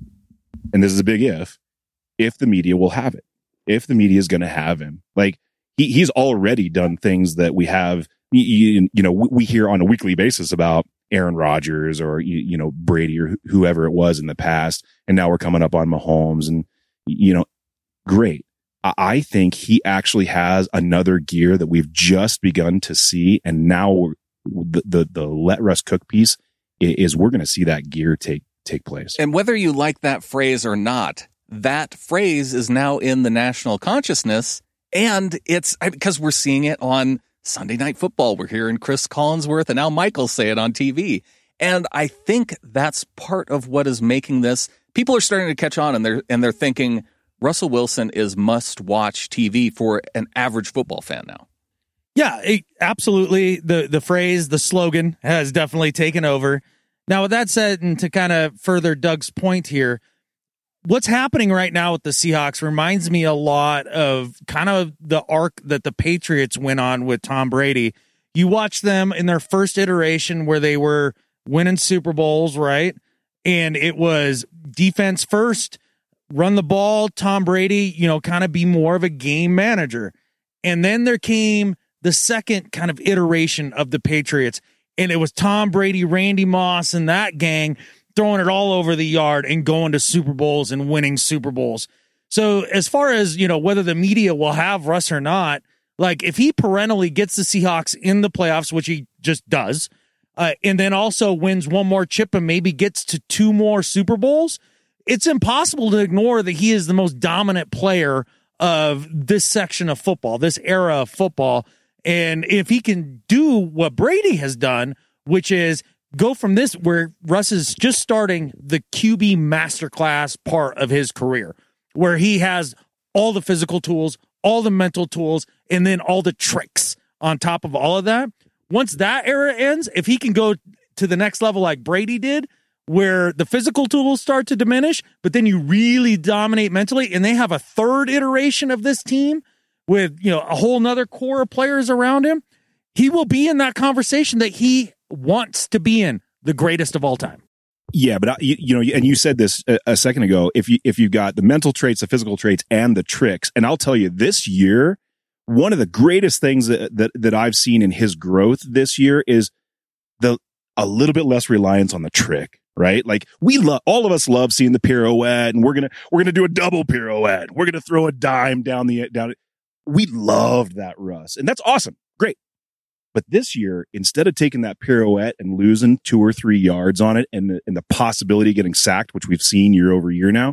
and this is a big if, if the media will have it, if the media is going to have him, like he, he's already done things that we have, you, you know, we hear on a weekly basis about Aaron Rodgers or, you, you know, Brady or wh- whoever it was in the past. And now we're coming up on Mahomes and, you know, great. I, I think he actually has another gear that we've just begun to see. And now we're, the, the, the let Russ cook piece is, is we're going to see that gear take, take place. And whether you like that phrase or not, that phrase is now in the national consciousness. And it's because we're seeing it on Sunday Night Football. We're hearing Chris Collinsworth and now Michael say it on T V. And I think that's part of what is making this. People are starting to catch on and they're, and they're thinking Russell Wilson is must watch T V for an average football fan now. Yeah, it, absolutely. The, the phrase, the slogan has definitely taken over. Now, with that said, and to kind of further Doug's point here, what's happening right now with the Seahawks reminds me a lot of kind of the arc that the Patriots went on with Tom Brady. You watch them in their first iteration where they were winning Super Bowls, right? And it was defense first, run the ball, Tom Brady, you know, kind of be more of a game manager. And then there came the second kind of iteration of the Patriots, and it was Tom Brady, Randy Moss, and that gang throwing it all over the yard and going to Super Bowls and winning Super Bowls. So as far as, you know, whether the media will have Russ or not, like if he perennially gets the Seahawks in the playoffs, which he just does, uh, and then also wins one more chip and maybe gets to two more Super Bowls, it's impossible to ignore that he is the most dominant player of this section of football, this era of football. And if he can do what Brady has done, which is go from this where Russ is just starting the Q B masterclass part of his career, where he has all the physical tools, all the mental tools, and then all the tricks on top of all of that. Once that era ends, if he can go to the next level like Brady did, where the physical tools start to diminish, but then you really dominate mentally, and they have a third iteration of this team with, you know, a whole nother core of players around him, he will be in that conversation that he wants to be in, the greatest of all time. Yeah, but I, you, you know, and you said this a, a second ago. If you if you've got the mental traits, the physical traits, and the tricks, and I'll tell you, this year, one of the greatest things that that, that I've seen in his growth this year is the a little bit less reliance on the trick. Right, like we love, all of us love seeing the pirouette, and we're gonna we're gonna do a double pirouette. We're gonna throw a dime down the down. We loved that, Russ, and that's awesome, great. But this year, instead of taking that pirouette and losing two or three yards on it, and the, and the possibility of getting sacked, which we've seen year over year now,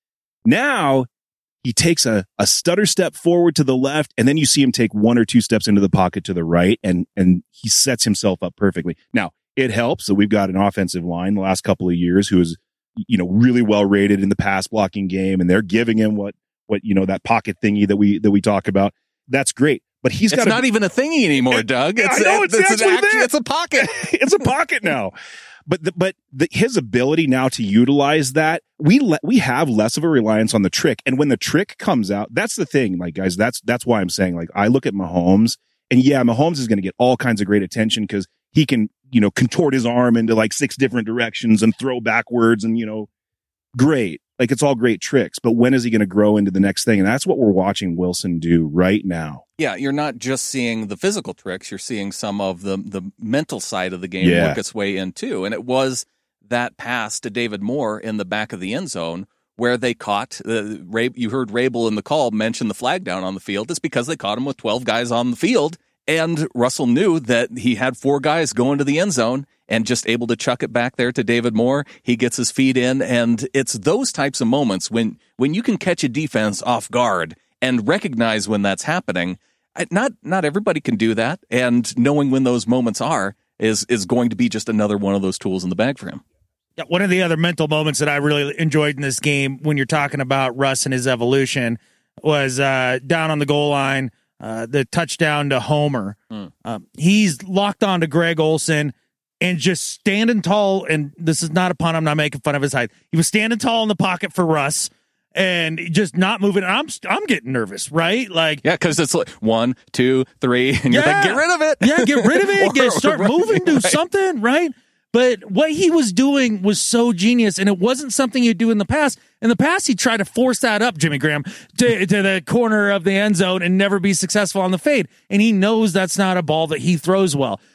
now he takes a, a stutter step forward to the left, and then you see him take one or two steps into the pocket to the right, and and he sets himself up perfectly. Now, it helps that we've got an offensive line the last couple of years who is, you know, really well rated in the pass blocking game, and they're giving him what what you know that pocket thingy that we that we talk about. That's great. But he's got it's not even a thingy anymore, Doug. It's, I know, it's, it's, it's, an actually act, it's a pocket. It's a pocket now. But the, but the, his ability now to utilize that, we le- we have less of a reliance on the trick. And when the trick comes out, that's the thing, like guys. That's that's why I'm saying, like, I look at Mahomes, and yeah, Mahomes is going to get all kinds of great attention because he can, you know, contort his arm into like six different directions and throw backwards, and you know, great. Like, it's all great tricks, but when is he going to grow into the next thing? And that's what we're watching Wilson do right now. Yeah, you're not just seeing the physical tricks, you're seeing some of the the mental side of the game Yeah. work its way in too. And it was that pass to David Moore in the back of the end zone where they caught, uh, Ray, you heard Rabel in the call mention the flag down on the field. It's because they caught him with twelve guys on the field, and Russell knew that he had four guys going to the end zone and just able to chuck it back there to David Moore. He gets his feet in, and it's those types of moments when, when you can catch a defense off guard and recognize when that's happening. Not not everybody can do that, and knowing when those moments are is is going to be just another one of those tools in the bag for him. Yeah, one of the other mental moments that I really enjoyed in this game when you're talking about Russ and his evolution was uh, down on the goal line, uh, the touchdown to Homer. Mm. Um, he's locked on to Greg Olsen and just standing tall, and this is not a pun, I'm not making fun of his height. He was standing tall in the pocket for Russ and just not moving. I'm I'm getting nervous, right? Like, yeah, because it's like one, two, three, and you're yeah, like, get rid of it. Yeah, get rid of it. or, get, start right, moving, do right. something, right? But what he was doing was so genius, and it wasn't something he'd do in the past. In the past, he tried to force that up, Jimmy Graham, to, to the corner of the end zone and never be successful on the fade. And he knows that's not a ball that he throws well.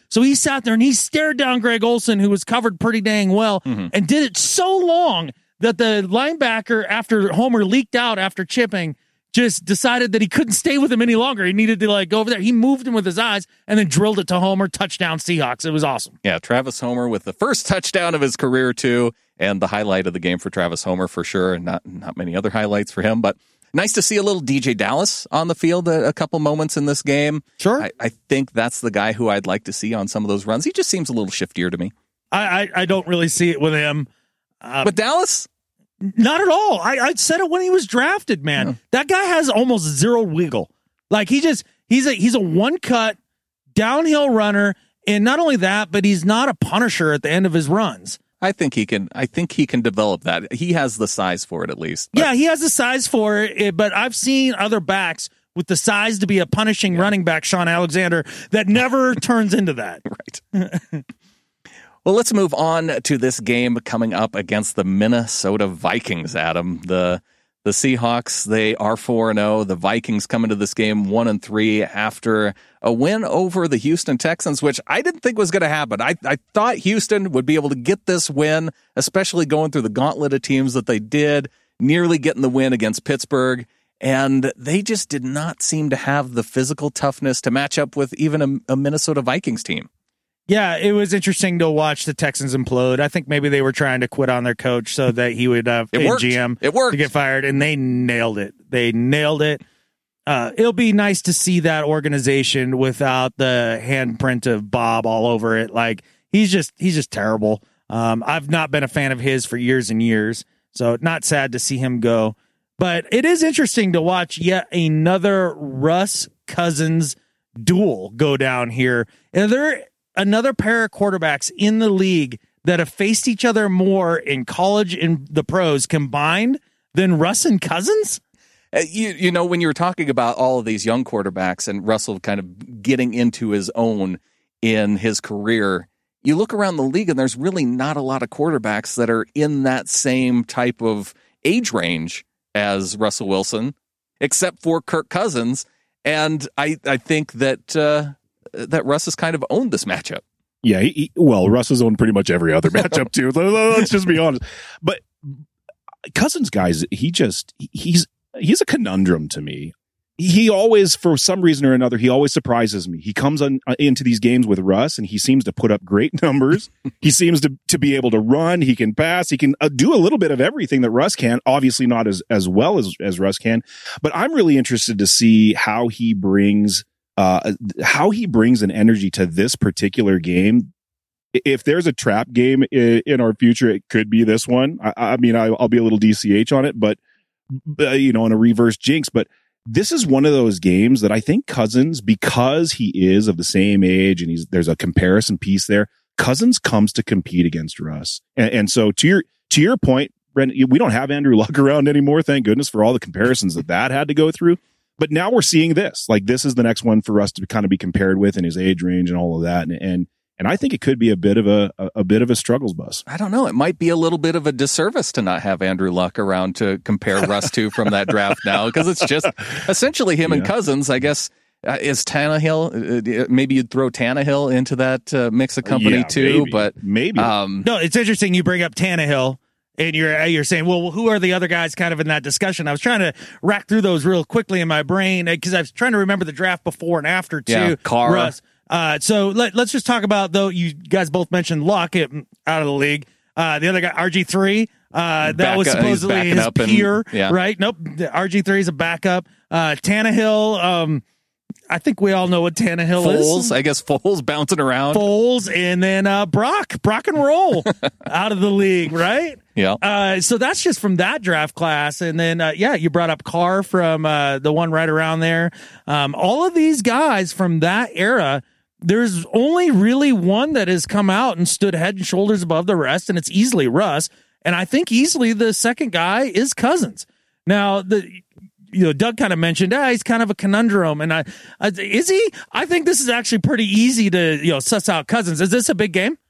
So he sat there and he stared down Greg Olsen, who was covered pretty dang well, mm-hmm. and did it so long that the linebacker, after Homer leaked out after chipping, just decided that he couldn't stay with him any longer. He needed to like go over there. He moved him with his eyes and then drilled it to Homer. Touchdown Seahawks. It was awesome. Yeah, Travis Homer with the first touchdown of his career too, and the highlight of the game for Travis Homer for sure. And not not many other highlights for him, but nice to see a little D J Dallas on the field a, a couple moments in this game. Sure, I, I think that's the guy who I'd like to see on some of those runs. He just seems a little shiftier to me. I I, I don't really see it with him. Um, but Dallas. Not at all. I, I said it when he was drafted, man. Yeah. That guy has almost zero wiggle. Like he just he's a he's a one cut downhill runner, and not only that, but he's not a punisher at the end of his runs. I think he can. I think he can develop that. He has the size for it, at least. But. Yeah, he has the size for it. But I've seen other backs with the size to be a punishing yeah. running back, Sean Alexander, that never turns into that. Right. Well, let's move on to this game coming up against the Minnesota Vikings, Adam. The the Seahawks, they are four and oh. The Vikings come into this game one and three after a win over the Houston Texans, which I didn't think was going to happen. I, I thought Houston would be able to get this win, especially going through the gauntlet of teams that they did, nearly getting the win against Pittsburgh. And they just did not seem to have the physical toughness to match up with even a, a Minnesota Vikings team. Yeah, it was interesting to watch the Texans implode. I think maybe they were trying to quit on their coach so that he would uh, pay G M it worked. to get fired, and they nailed it. They nailed it. Uh, it'll be nice to see that organization without the handprint of Bob all over it. Like he's just he's just terrible. Um, I've not been a fan of his for years and years, so not sad to see him go. But it is interesting to watch yet another Russ Cousins duel go down here. And there another pair of quarterbacks in the league that have faced each other more in college and the pros combined than Russ and Cousins? Uh, you, you know, when you were talking about all of these young quarterbacks and Russell kind of getting into his own in his career, you look around the league and there's really not a lot of quarterbacks that are in that same type of age range as Russell Wilson, except for Kirk Cousins. And I, I think that... Uh, that Russ has kind of owned this matchup. Yeah, he, he, well, Russ has owned pretty much every other matchup too. Let's just be honest. But Cousins, guys, he just he's he's a conundrum to me. He always, for some reason or another, he always surprises me. He comes on, uh, into these games with Russ, and he seems to put up great numbers. He seems to to be able to run. He can pass. He can uh, do a little bit of everything that Russ can. Obviously, not as as well as as Russ can. But I'm really interested to see how he brings. Uh, how he brings an energy to this particular game. If there's a trap game in, in our future, it could be this one. I, I mean, I, I'll be a little D C H on it, but, uh, you know, in a reverse jinx. But this is one of those games that I think Cousins, because he is of the same age and he's there's a comparison piece there, Cousins comes to compete against Russ. And, and so to your to your point, Brendan, we don't have Andrew Luck around anymore. Thank goodness for all the comparisons that that had to go through. But now we're seeing this. Like, this is the next one for us to kind of be compared with in his age range and all of that. And and, and I think it could be a bit of a, a a bit of a struggles bus. I don't know. It might be a little bit of a disservice to not have Andrew Luck around to compare Russ to from that draft now, because it's just essentially him yeah. and Cousins. I guess uh, is Tannehill. Uh, maybe you'd throw Tannehill into that uh, mix of company yeah, too. Maybe. But maybe um, no. It's interesting you bring up Tannehill. And you're you're saying, well, who are the other guys kind of in that discussion? I was trying to rack through those real quickly in my brain because I was trying to remember the draft before and after, too. Yeah, Carr. Russ. Uh, so let, let's just talk about, though, you guys both mentioned Luck out of the league. Uh, the other guy, R G three, uh, that Back, was supposedly his peer, and, yeah. right? Nope. R G three is a backup. Uh, Tannehill, um, I think we all know what Tannehill Foles, is. I guess Foles bouncing around. Foles, and then uh, Brock, Brock and roll out of the league, right? Yeah. Uh, so that's just from that draft class. And then, uh, yeah, you brought up Carr from uh, the one right around there. Um, all of these guys from that era, there's only really one that has come out and stood head and shoulders above the rest, and it's easily Russ. And I think easily the second guy is Cousins. Now, the... You know, Doug kind of mentioned, ah, he's kind of a conundrum. And I, I, is he? I think this is actually pretty easy to, you know, suss out Cousins. Is this a big game?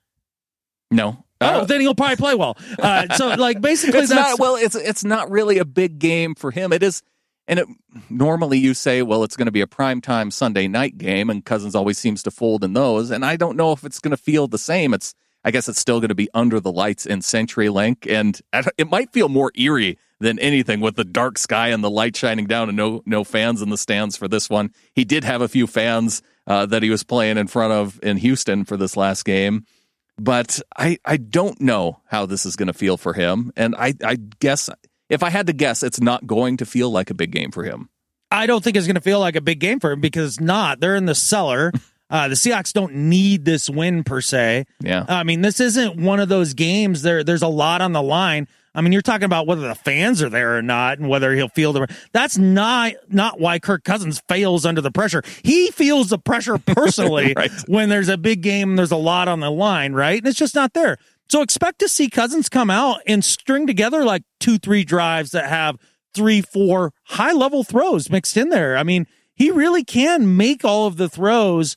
No. Oh, uh, then he'll probably play well. Uh, so, like, basically, it's that's not. Well, it's it's not really a big game for him. It is, And it, normally you say, well, it's going to be a primetime Sunday night game, and Cousins always seems to fold in those. And I don't know if it's going to feel the same. It's, I guess it's still going to be under the lights in CenturyLink, and it might feel more eerie than anything with the dark sky and the light shining down and no no fans in the stands for this one. He did have a few fans uh, that he was playing in front of in Houston for this last game. But I, I don't know how this is going to feel for him. And I, I guess, if I had to guess, it's not going to feel like a big game for him. I don't think it's going to feel like a big game for him because it's not. They're in the cellar. Uh, the Seahawks don't need this win per se. Yeah. I mean, this isn't one of those games. There, There's a lot on the line. I mean, you're talking about whether the fans are there or not and whether he'll feel the. That's not not why Kirk Cousins fails under the pressure. He feels the pressure personally right. when there's a big game and there's a lot on the line, right? And it's just not there. So expect to see Cousins come out and string together like two, three drives that have three, four high-level throws mixed in there. I mean, he really can make all of the throws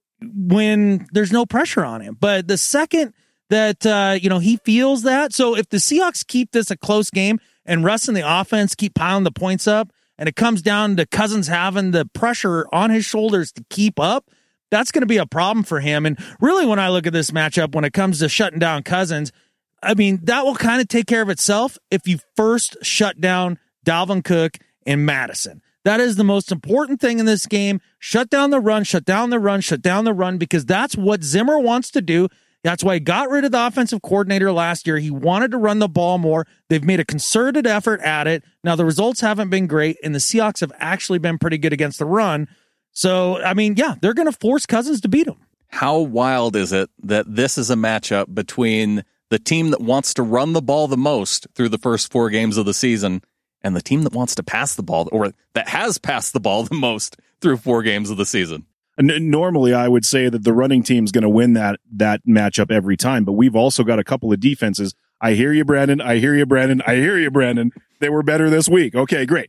when there's no pressure on him. But the second that, uh, you know, he feels that. So if the Seahawks keep this a close game and Russ and the offense keep piling the points up and it comes down to Cousins having the pressure on his shoulders to keep up, that's going to be a problem for him. And really, when I look at this matchup, when it comes to shutting down Cousins, I mean, that will kind of take care of itself if you first shut down Dalvin Cook and Madison. That is the most important thing in this game. Shut down the run, shut down the run, shut down the run, because that's what Zimmer wants to do. That's why he got rid of the offensive coordinator last year. He wanted to run the ball more. They've made a concerted effort at it. Now, the results haven't been great, and the Seahawks have actually been pretty good against the run. So, I mean, yeah, they're going to force Cousins to beat him. How wild is it that this is a matchup between the team that wants to run the ball the most through the first four games of the season and the team that wants to pass the ball, or that has passed the ball the most through four games of the season? Normally, I would say that the running team's going to win that that matchup every time, but we've also got a couple of defenses. I hear you, Brandon. I hear you, Brandon. I hear you, Brandon. They were better this week. Okay, great.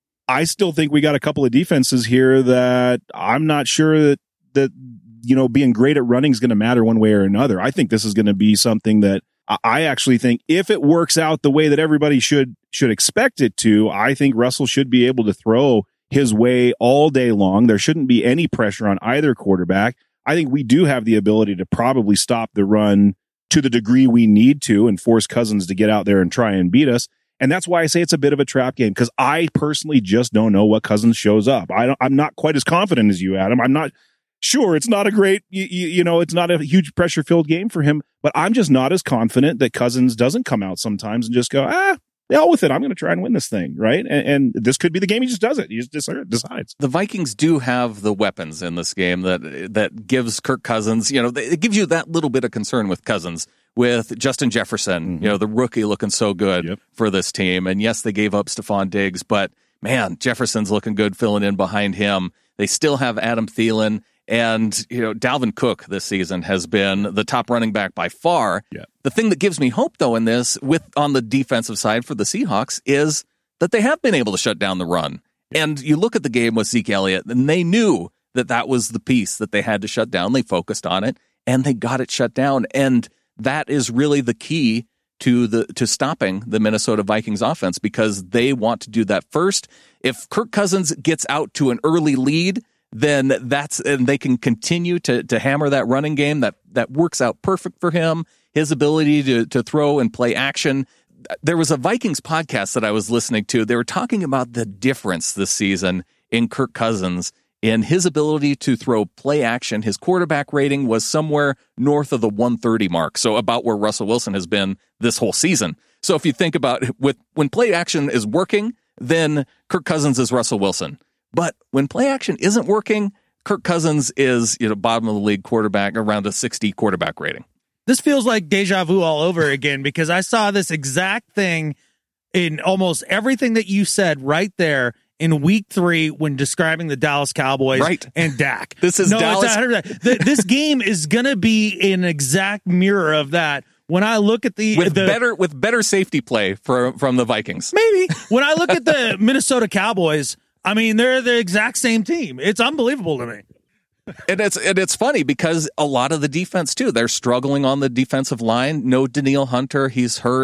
I still think we got a couple of defenses here that I'm not sure that, that you know, being great at running is going to matter one way or another. I think this is going to be something that I actually think if it works out the way that everybody should should expect it to, I think Russell should be able to throw his way all day long. There shouldn't be any pressure on either quarterback. I think we do have the ability to probably stop the run to the degree we need to and force Cousins to get out there and try and beat us. And that's why I say it's a bit of a trap game, because I personally just don't know what Cousins shows up. I don't, I'm not quite as confident as you, Adam. I'm not sure. It's not a great, you, you know, it's not a huge pressure filled game for him, but I'm just not as confident that Cousins doesn't come out sometimes and just go, ah, the hell with it. I'm going to try and win this thing, right? And, and this could be the game he just does it. He just decides. The Vikings do have the weapons in this game that that gives Kirk Cousins, you know, it gives you that little bit of concern with Cousins, with Justin Jefferson, mm-hmm. you know, the rookie looking so good yep. for this team. And yes, they gave up Stephon Diggs, but man, Jefferson's looking good filling in behind him. They still have Adam Thielen. And, you know, Dalvin Cook this season has been the top running back by far. Yeah. The thing that gives me hope, though, in this, with on the defensive side for the Seahawks, is that they have been able to shut down the run. Yeah. And you look at the game with Zeke Elliott, and they knew that that was the piece that they had to shut down. They focused on it, and they got it shut down. And that is really the key to the to stopping the Minnesota Vikings offense, because they want to do that first. If Kirk Cousins gets out to an early lead, then that's, and they can continue to to hammer that running game that that works out perfect for him. His ability to to throw and play action. There was a Vikings podcast that I was listening to. They were talking about the difference this season in Kirk Cousins in his ability to throw play action. His quarterback rating was somewhere north of the one thirty mark, so about where Russell Wilson has been this whole season. So if you think about it, with when play action is working, then Kirk Cousins is Russell Wilson. But when play action isn't working, Kirk Cousins is, you know, bottom of the league quarterback, around a sixty quarterback rating. This feels like deja vu all over again, because I saw this exact thing in almost everything that you said right there in week three when describing the Dallas Cowboys right. and Dak. This is no, Dallas. It's this game is going to be an exact mirror of that. When I look at the with the, better with better safety play for, from the Vikings, maybe when I look at the Minnesota Cowboys, I mean, they're the exact same team. It's unbelievable to me. And it's and it's funny because a lot of the defense, too, they're struggling on the defensive line. No Danielle Hunter. He's hurt.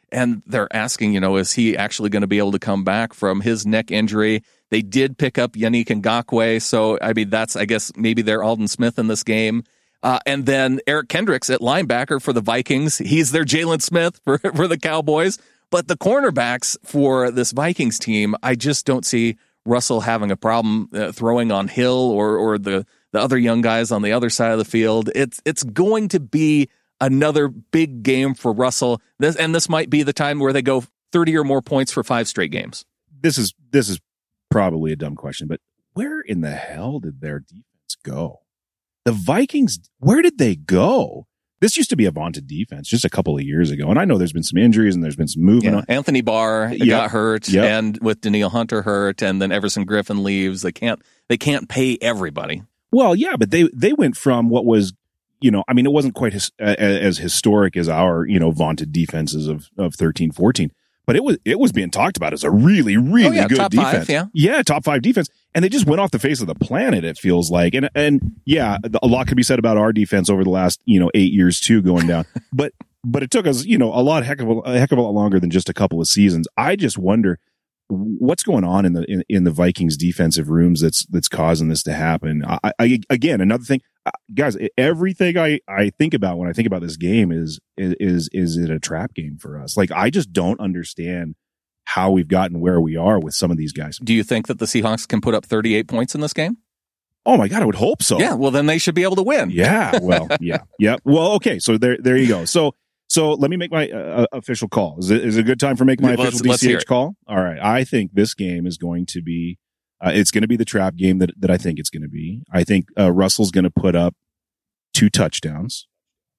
And they're asking, you know, is he actually going to be able to come back from his neck injury? They did pick up Yannick Ngakoue. So, I mean, that's, I guess, maybe they're Alden Smith in this game. Uh, and then Eric Kendricks at linebacker for the Vikings. He's their Jalen Smith for, for the Cowboys. But the cornerbacks for this Vikings team, I just don't see Russell having a problem uh, throwing on Hill or or the, the other young guys on the other side of the field. It's it's going to be another big game for Russell. This, and this might be the time where they go thirty or more points for five straight games. This is this is probably a dumb question, but where in the hell did their defense go? The Vikings, where did they go? This used to be a vaunted defense just a couple of years ago. And I know there's been some injuries and there's been some movement. Yeah. Anthony Barr Yep. got hurt Yep. and with Danielle Hunter hurt and then Everson Griffin leaves. They can't, they can't pay everybody. Well, yeah, but they, they went from what was, you know, I mean, it wasn't quite his, uh, as historic as our, you know, vaunted defenses of, of thirteen, fourteen, but it was, it was being talked about as a really, really Oh, yeah, good top defense. five, yeah. Yeah. Top five defense. And they just went off the face of the planet, it feels like. And, and yeah, a lot could be said about our defense over the last, you know, eight years too, going down. but, but it took us, you know, a lot, heck of a, a heck of a lot longer than just a couple of seasons. I just wonder what's going on in the, in, in the Vikings defensive rooms that's, that's causing this to happen. I, I again, another thing, guys, everything I, I think about when I think about this game is, is, is it a trap game for us? Like, I just don't understand how we've gotten where we are with some of these guys. Do you think that the Seahawks can put up thirty-eight points in this game? Oh my God, I would hope so. Yeah, well then they should be able to win. Yeah, well, yeah, yeah. Well, okay, so there, there you go. So, so let me make my uh, official call. Is it, is it a good time for make my Let's- official let's D C hear H it. call? All right, I think this game is going to be, uh, it's going to be the trap game that that I think it's going to be. I think uh, Russell's going to put up two touchdowns.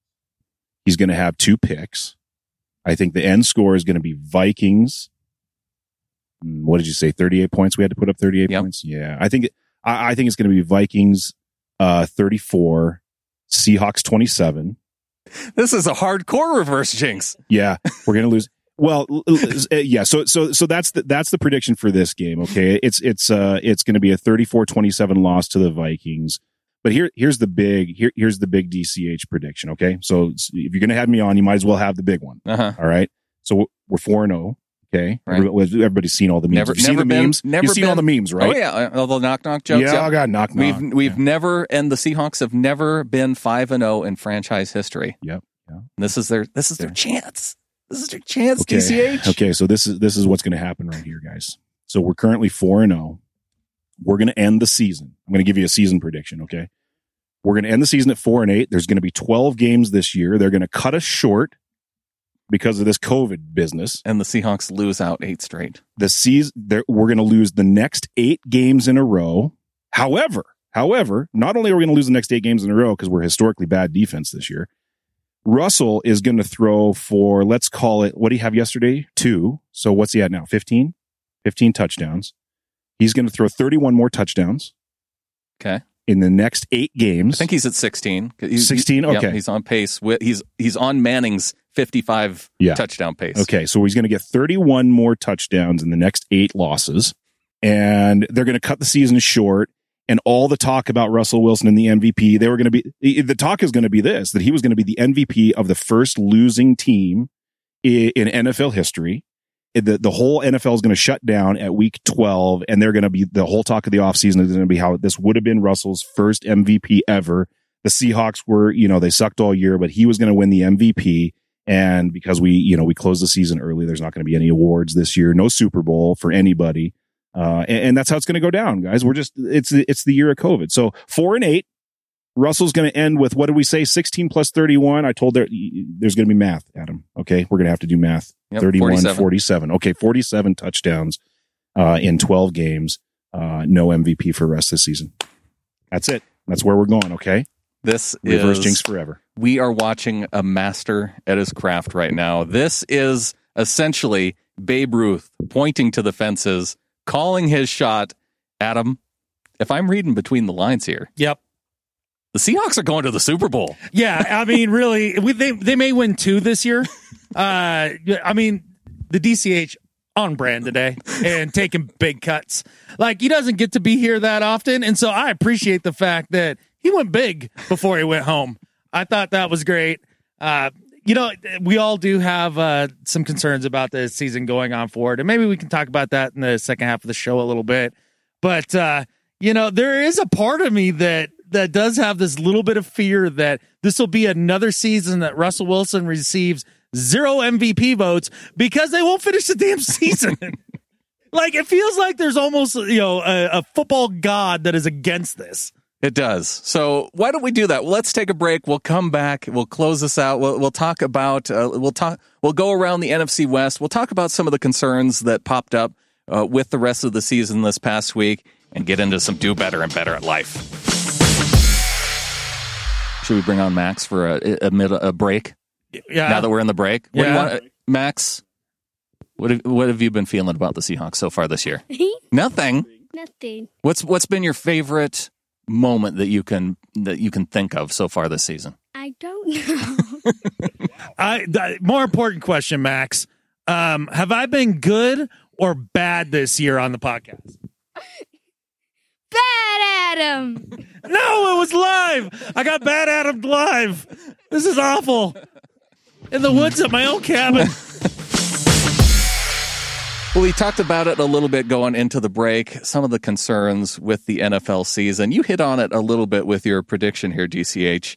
He's going to have two picks. I think the end score is going to be Vikings. What did you say? thirty-eight points. We had to put up thirty-eight Yep. points. Yeah, I think I, I think it's going to be Vikings uh, thirty-four, Seahawks twenty-seven. This is a hardcore reverse jinx. Yeah, we're going to lose. Well, l- l- yeah. So so so that's the that's the prediction for this game. Okay, it's it's uh it's going to be a thirty-four twenty-seven loss to the Vikings. But here here's the big here here's the big D C H prediction. Okay, so if you're going to have me on, you might as well have the big one. Uh-huh. All right. So we're four and zero. Okay, Right. Everybody- everybody's seen all the memes. Never- You've seen never the been- memes. never You've seen been- all the memes, right? Oh yeah, all the knock knock jokes. Yeah, I got knock knock. We've we've yeah. never and the Seahawks have never been five and zero in franchise history. Yep. Yeah. And this is their this is their Yeah. chance. This is their chance. Okay. D C H. Okay, so this is this is what's going to happen right here, guys. So we're currently four and zero. We're going to end the season. I'm going to give you a season prediction. Okay, we're going to end the season at four and eight. There's going to be twelve games this year. They're going to cut us short because of this COVID business. And the Seahawks lose out eight straight. The season they're- we're going to lose the next eight games in a row. However, however, not only are we going to lose the next eight games in a row because we're historically bad defense this year, Russell is going to throw for, let's call it, what did he have yesterday? Two. So what's he at now? fifteen? fifteen touchdowns. He's going to throw thirty-one more touchdowns Okay. in the next eight games. I think he's at sixteen. He's, sixteen? yeah, Okay. he's on pace. With, he's he's on Manning's fifty-five Yeah. touchdown pace. Okay, so he's going to get thirty-one more touchdowns in the next eight losses, and they're going to cut the season short. And all the talk about Russell Wilson and the M V P, they were going to be, the talk is going to be this, that he was going to be the M V P of the first losing team in, in N F L history. The, the whole N F L is going to shut down at week twelve, and they're going to be, the whole talk of the offseason is going to be how this would have been Russell's first M V P ever. The Seahawks were, you know, they sucked all year, but he was going to win the M V P. And because we, you know, we closed the season early, there's not going to be any awards this year, no Super Bowl for anybody. Uh, and, and that's how it's going to go down, guys. We're just, it's, it's the year of COVID. So four and eight, Russell's going to end with, what did we say? sixteen plus thirty-one. I told there, there's going to be math, Adam. Okay. We're going to have to do math. Yep, thirty-one, forty-seven. forty-seven. Okay. forty-seven touchdowns, uh, in twelve games. Uh, no M V P for the rest of the season. That's it. That's where we're going. Okay. This Reverse is jinx forever. we are watching a master at his craft right now. This is essentially Babe Ruth pointing to the fences, calling his shot. Adam, if I'm reading between the lines here, Yep. the Seahawks are going to the Super Bowl. Yeah, I mean, really, we, they they may win two this year. Uh, I mean, the D C H on brand today and taking big cuts. Like, he doesn't get to be here that often, and so I appreciate the fact that he went big before he went home. I thought that was great. Uh, you know, we all do have uh, some concerns about the season going on forward, and maybe we can talk about that in the second half of the show a little bit. But, uh, you know, there is a part of me that, that does have this little bit of fear that this will be another season that Russell Wilson receives zero M V P votes because they won't finish the damn season. Like, it feels like there's almost, you know, a, a football god that is against this. It does. So why don't we do that? Well, let's take a break. We'll come back. We'll close this out. We'll, we'll talk about, uh, we'll talk, we'll go around the N F C West. We'll talk about some of the concerns that popped up uh, with the rest of the season this past week and get into some do better and better at life. Should we bring on Max for a, a, mid, a break? Yeah. Now that we're in the break. What yeah. do you want, Max? What have, what have you been feeling about the Seahawks so far this year? Nothing. Nothing. What's what's been your favorite moment that you can that you can think of so far this season? I don't know. I the, more important question, Max. Um, have I been good or bad this year on the podcast? Bad Adam. No, it was live. I got Bad Adam live. This is awful. In the woods at my own cabin. Well, we talked about it a little bit going into the break, some of the concerns with the N F L season. You hit on it a little bit with your prediction here, G C H.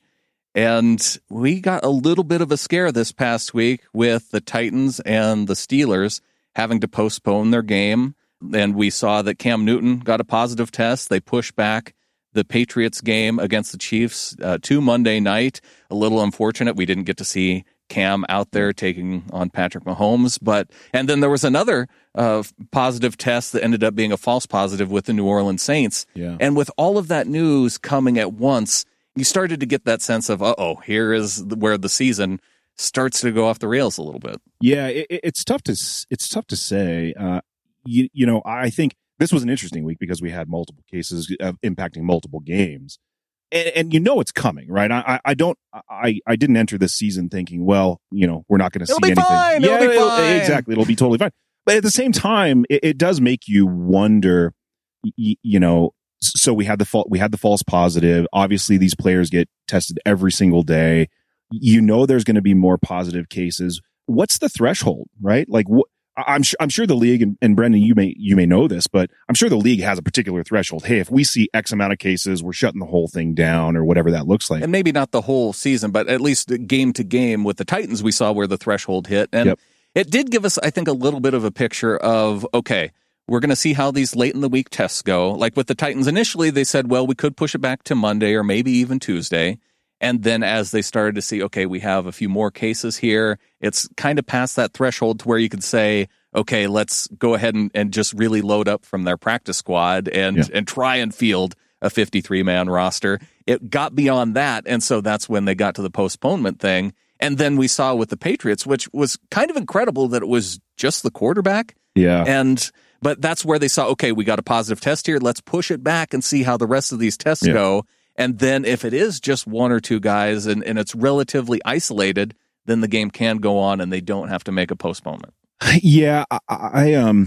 And we got a little bit of a scare this past week with the Titans and the Steelers having to postpone their game. And we saw that Cam Newton got a positive test. They pushed back the Patriots game against the Chiefs uh, to Monday night. A little unfortunate. We didn't get to see Cam out there taking on Patrick Mahomes. But and then there was another uh, positive test that ended up being a false positive with the New Orleans Saints. Yeah. And with all of that news coming at once, you started to get that sense of, uh-oh, here is where the season starts to go off the rails a little bit. Yeah, it, it's tough to it's tough to say. Uh, you, you know, I think this was an interesting week because we had multiple cases of impacting multiple games. And, and you know it's coming, right? I, I don't, I, I didn't enter this season thinking, well, you know, we're not going to see It'll be anything. fine. Yeah, It'll be it'll- fine. exactly. It'll be totally fine. But at the same time, it, it does make you wonder. You, you know, so we had the fa- we had the false positive. Obviously, these players get tested every single day. You know, there's going to be more positive cases. What's the threshold, right? Like, what? I'm sure, I'm sure the league, and, and Brendan, you may, you may know this, but I'm sure the league has a particular threshold. Hey, if we see X amount of cases, we're shutting the whole thing down or whatever that looks like. And maybe not the whole season, but at least game to game with the Titans, we saw where the threshold hit. And Yep. it did give us, I think, a little bit of a picture of, okay, we're going to see how these late in the week tests go. Like with the Titans, initially they said, well, we could push it back to Monday or maybe even Tuesday. And then as they started to see, okay, we have a few more cases here, it's kind of past that threshold to where you could say, okay, let's go ahead and, and just really load up from their practice squad and, Yeah. and try and field a fifty-three man roster. It got beyond that, and so that's when they got to the postponement thing. And then we saw with the Patriots, which was kind of incredible that it was just the quarterback. Yeah. And but that's where they saw, okay, we got a positive test here. Let's push it back and see how the rest of these tests Yeah. go. And then if it is just one or two guys and, and it's relatively isolated, then the game can go on and they don't have to make a postponement. Yeah, I, I um,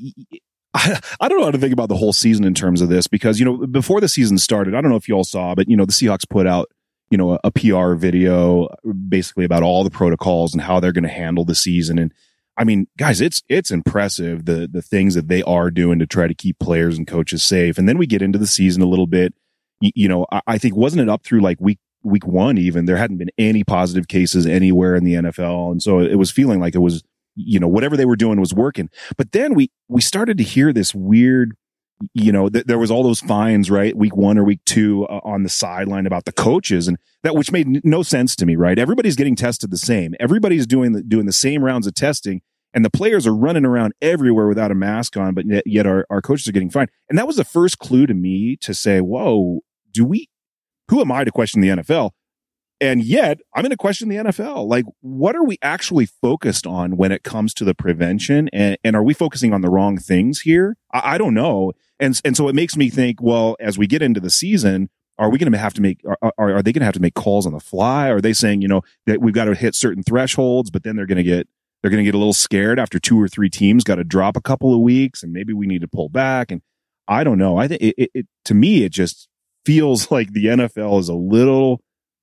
I, I don't know how to think about the whole season in terms of this because, you know, before the season started, I don't know if you all saw, but, you know, the Seahawks put out, you know, a, a P R video basically about all the protocols and how they're going to handle the season. And I mean, guys, it's, it's impressive the, the things that they are doing to try to keep players and coaches safe. And then we get into the season a little bit, you, you know, I, I think wasn't it up through like week, week one, even there hadn't been any positive cases anywhere in the N F L. And so it was feeling like it was, you know, whatever they were doing was working. But then we, we started to hear this weird, you know, th- there was all those fines, right? Week one or week two uh, on the sideline about the coaches and that, which made n- no sense to me, right? Everybody's getting tested the same. Everybody's doing the, doing the same rounds of testing and the players are running around everywhere without a mask on, but yet, yet our, our coaches are getting fined. And that was the first clue to me to say, whoa, do we, who am I to question the N F L? And yet I'm going to question the N F L. Like, what are we actually focused on when it comes to the prevention? And, and are we focusing on the wrong things here? I, I don't know. And, and so it makes me think, well, as we get into the season, are we going to have to make, are, are, are they going to have to make calls on the fly? Are they saying, you know, that we've got to hit certain thresholds, but then they're going to get, they're going to get a little scared after two or three teams got to drop a couple of weeks and maybe we need to pull back. And I don't know. I think it, it, it to me, it just feels like the N F L is a little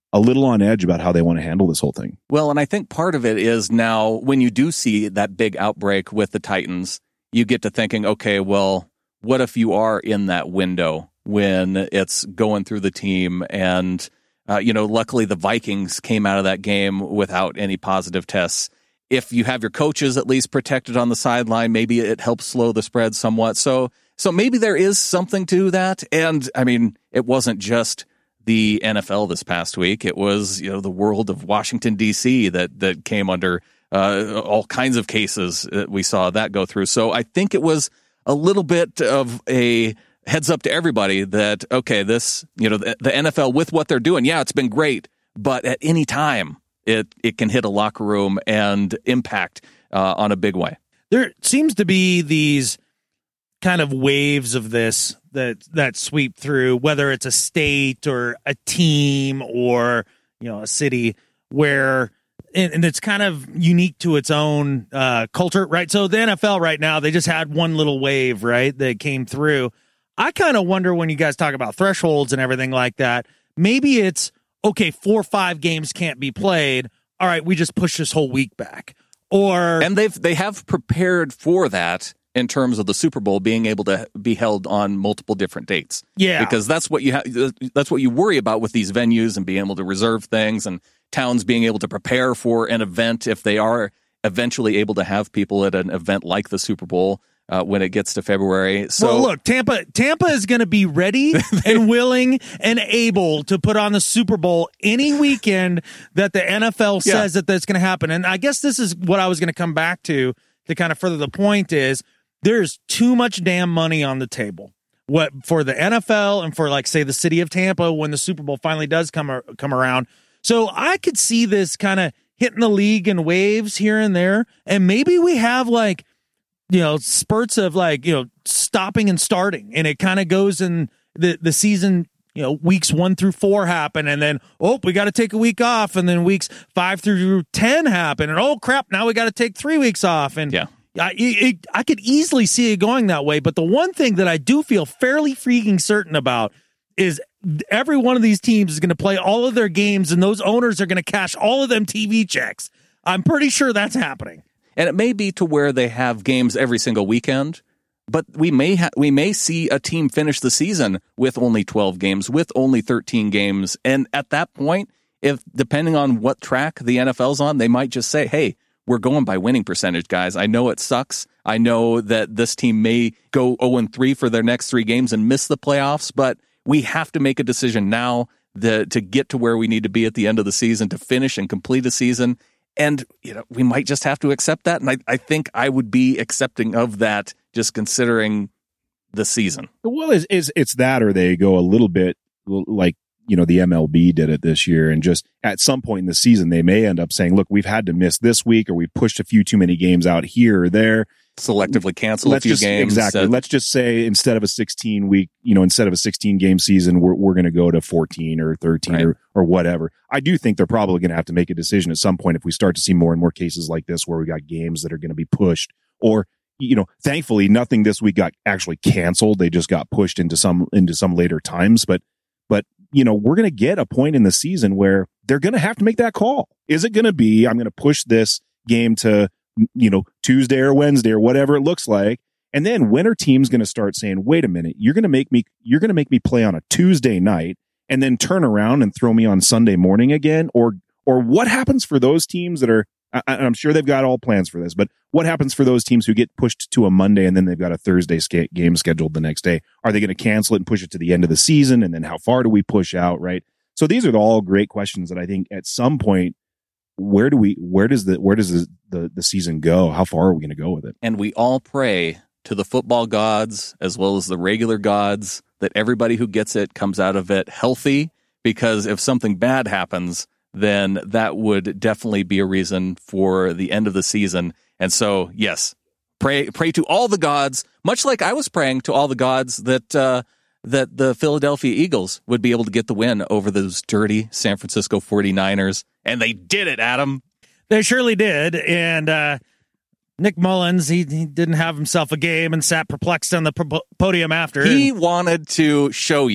a little on edge about how they want to handle this whole thing. Well, and I think part of it is now when you do see that big outbreak with the Titans, you get to thinking, okay, well, what if you are in that window when it's going through the team? And, uh, you know, luckily the Vikings came out of that game without any positive tests. If you have your coaches at least protected on the sideline, maybe it helps slow the spread somewhat. So, so maybe there is something to that. And I mean, it wasn't just the N F L this past week. It was, you know, the world of Washington, D C that, that came under uh, all kinds of cases that we saw that go through. So I think it was a little bit of a heads up to everybody that, okay, this, you know, the, the N F L with what they're doing, yeah, it's been great, but at any time it, it can hit a locker room and impact uh, on a big way. There seems to be these kind of waves of this that that sweep through, whether it's a state or a team or, you know, a city, where and, and it's kind of unique to its own uh, culture, right? So the N F L right now, they just had one little wave, right, that came through. I kind of wonder when you guys talk about thresholds and everything like that, maybe it's, okay, four or five games can't be played. All right, we just push this whole week back. Or and they've they have prepared for that in terms of the Super Bowl being able to be held on multiple different dates. Yeah. Because that's what you have, that's what you worry about with these venues and being able to reserve things, and towns being able to prepare for an event if they are eventually able to have people at an event like the Super Bowl uh, when it gets to February. So well, look, Tampa Tampa is going to be ready and willing and able to put on the Super Bowl any weekend that the N F L says yeah. that that's going to happen. And I guess this is what I was going to come back to to kind of further the point is, there's too much damn money on the table. What for the N F L and for, like, say, the city of Tampa when the Super Bowl finally does come come around. So I could see this kind of hitting the league in waves here and there, and maybe we have, like, you know, spurts of, like, you know, stopping and starting, and it kind of goes in the the season. You know, weeks one through four happen, and then oh, we got to take a week off, and then weeks five through ten happen, and oh crap, now we got to take three weeks off, and yeah. I, it, I could easily see it going that way, but the one thing that I do feel fairly freaking certain about is every one of these teams is going to play all of their games, and those owners are going to cash all of them T V checks. I'm pretty sure that's happening. And it may be to where they have games every single weekend, but we may ha- we may see a team finish the season with only twelve games, with only thirteen games, and at that point, if depending on what track the N F L's on, they might just say, hey, we're going by winning percentage, guys. I know it sucks. I know that this team may go oh and three for their next three games and miss the playoffs, but we have to make a decision now the, to get to where we need to be at the end of the season, to finish and complete a season. And, you know, we might just have to accept that. And I, I think I would be accepting of that, just considering the season. Well, it's, it's, it's that, or they go a little bit like, you know, the M L B did it this year, and just at some point in the season, they may end up saying, look, we've had to miss this week, or we pushed a few too many games out here or there. Selectively cancel Let's a few just, games. Exactly. Uh, Let's just say instead of a sixteen week, you know, instead of a sixteen game season, we're, we're going to go to fourteen or thirteen right. or, or whatever. I do think they're probably going to have to make a decision at some point if we start to see more and more cases like this where we got games that are going to be pushed, or, you know, thankfully nothing this week got actually canceled. They just got pushed into some, into some later times. But, but, you know, we're going to get a point in the season where they're going to have to make that call. Is it going to be, I'm going to push this game to, you know, Tuesday or Wednesday or whatever it looks like. And then when are teams going to start saying, wait a minute, you're going to make me, you're going to make me play on a Tuesday night and then turn around and throw me on Sunday morning again? Or, or what happens for those teams that are, I, I'm sure they've got all plans for this, but what happens for those teams who get pushed to a Monday and then they've got a Thursday ska- game scheduled the next day? Are they going to cancel it and push it to the end of the season? And then how far do we push out? Right. So these are all great questions that I think at some point, where do we, where does the, where does the, the, the season go? How far are we going to go with it? And we all pray to the football gods as well as the regular gods that everybody who gets it comes out of it healthy, because if something bad happens, then that would definitely be a reason for the end of the season. And so, yes, pray pray to all the gods, much like I was praying to all the gods that uh, that the Philadelphia Eagles would be able to get the win over those dirty San Francisco forty-niners. And they did it, Adam. They surely did. And uh, Nick Mullins, he, he didn't have himself a game and sat perplexed on the pro- podium after. He wanted to show you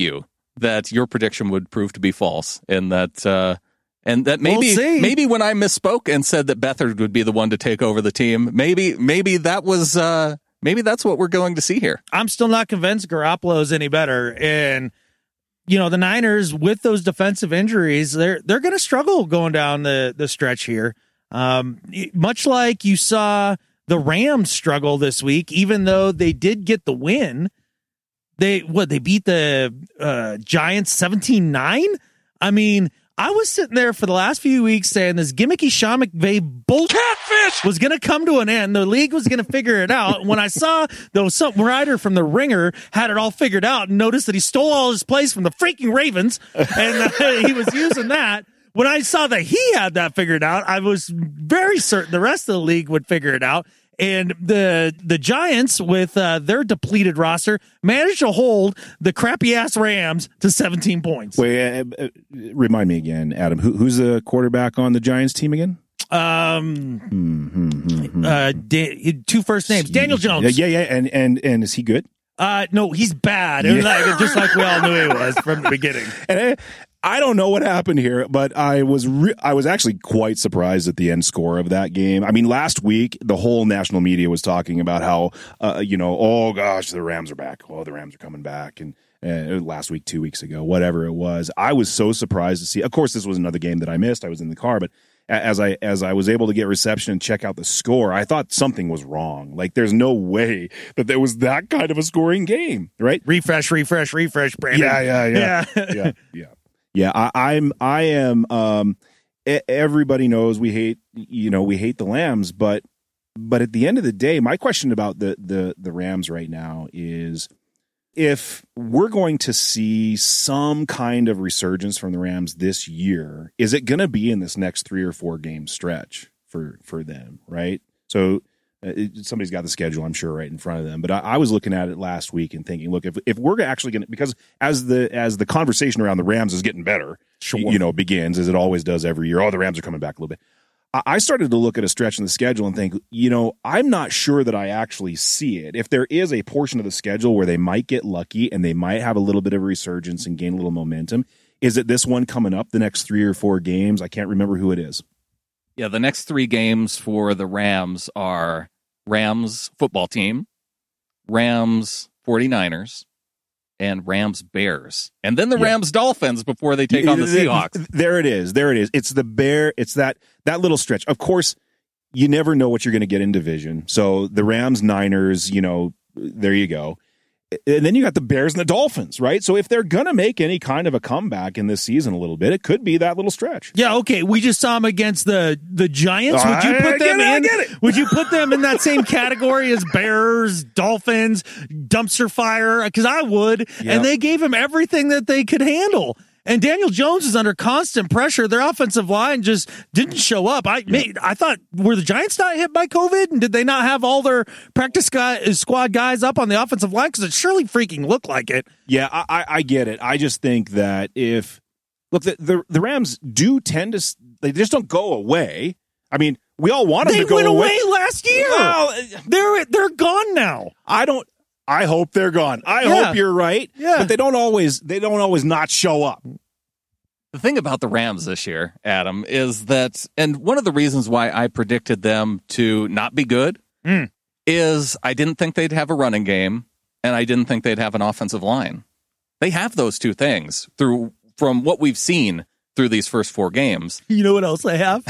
that your prediction would prove to be false, and that uh, and that maybe We'll see. maybe when I misspoke and said that Beathard would be the one to take over the team, maybe maybe that was uh, maybe that's what we're going to see here. I'm still not convinced Garoppolo's any better. And, you know, the Niners, with those defensive injuries, they're they're going to struggle going down the, the stretch here. Um, much like you saw the Rams struggle this week, even though they did get the win. They, what, they beat the uh, Giants seventeen nine? I mean, I was sitting there for the last few weeks saying this gimmicky Sean McVay bullshit was going to come to an end. The league was going to figure it out. When I saw though some writer from The Ringer had it all figured out and noticed that he stole all his plays from the freaking Ravens, and uh, he was using that. When I saw that he had that figured out, I was very certain the rest of the league would figure it out. And the the Giants, with uh, their depleted roster, managed to hold the crappy-ass Rams to seventeen points. Wait, uh, uh, remind me again, Adam. Who, who's the quarterback on the Giants team again? Um, hmm, hmm, hmm, hmm. uh, da- two first names, Daniel Jones. Yeah, yeah, yeah. And and and is he good? Uh, no, he's bad. It was Yeah. like, just like we all knew he was from the beginning. And I, I don't know what happened here, but I was re- I was actually quite surprised at the end score of that game. I mean, last week the whole national media was talking about how uh, you know, oh gosh, the Rams are back. Oh, the Rams are coming back, and uh, last week, two weeks ago, whatever it was, I was so surprised to see. Of course, this was another game that I missed. I was in the car, but as I as I was able to get reception and check out the score, I thought something was wrong. Like, there's no way that there was that kind of a scoring game, right? Refresh, refresh, refresh, Brandon. Yeah, yeah, yeah, Yeah. yeah, yeah. Yeah, I, I'm, I am. Um, e- everybody knows we hate, you know, we hate the Lambs, but, but at the end of the day, my question about the the the Rams right now is, if we're going to see some kind of resurgence from the Rams this year, is it going to be in this next three or four game stretch for for them, right? So uh, it, somebody's got the schedule, I'm sure, right in front of them. But I, I was looking at it last week and thinking, look, if if we're actually going to, because as the as the conversation around the Rams is getting better, Sure. you know, begins, as it always does every year. Oh, the Rams are coming back a little bit. I started to look at a stretch in the schedule and think, you know, I'm not sure that I actually see it. If there is a portion of the schedule where they might get lucky and they might have a little bit of a resurgence and gain a little momentum, is it this one coming up, the next three or four games? I can't remember who it is. Yeah, the next three games for the Rams are Rams football team, Rams 49ers, and Rams Bears. And then the Yeah. Rams Dolphins before they take on the Seahawks. There it is. There it is. It's the Bear. It's that that little stretch. Of course, you never know what you're going to get in division. So the Rams, Niners, you know, there you go. And then you got the Bears and the Dolphins, right? So if they're going to make any kind of a comeback in this season a little bit, it could be that little stretch. Yeah, okay. We just saw him against the the Giants. Would you I- put I them get it, I in? get it. Would you put them in that same category as Bears, Dolphins, dumpster fire? Because I would. Yep. And they gave him everything that they could handle. And Daniel Jones is under constant pressure. Their offensive line just didn't show up. I made, I thought, were the Giants not hit by COVID? And did they not have all their practice guy, squad guys up on the offensive line? Because it surely freaking looked like it. Yeah, I, I, I get it. I just think that if look, the, the the Rams do tend to, they just don't go away. I mean, we all want them They to go went away. away last year. Well, They're they're gone now. I don't. I hope they're gone. I Yeah. hope you're right. Yeah. But they don't always. They don't always not show up. The thing about the Rams this year, Adam, is that, and one of the reasons why I predicted them to not be good Mm. is I didn't think they'd have a running game, and I didn't think they'd have an offensive line. They have those two things through from what we've seen through these first four games. You know what else they have?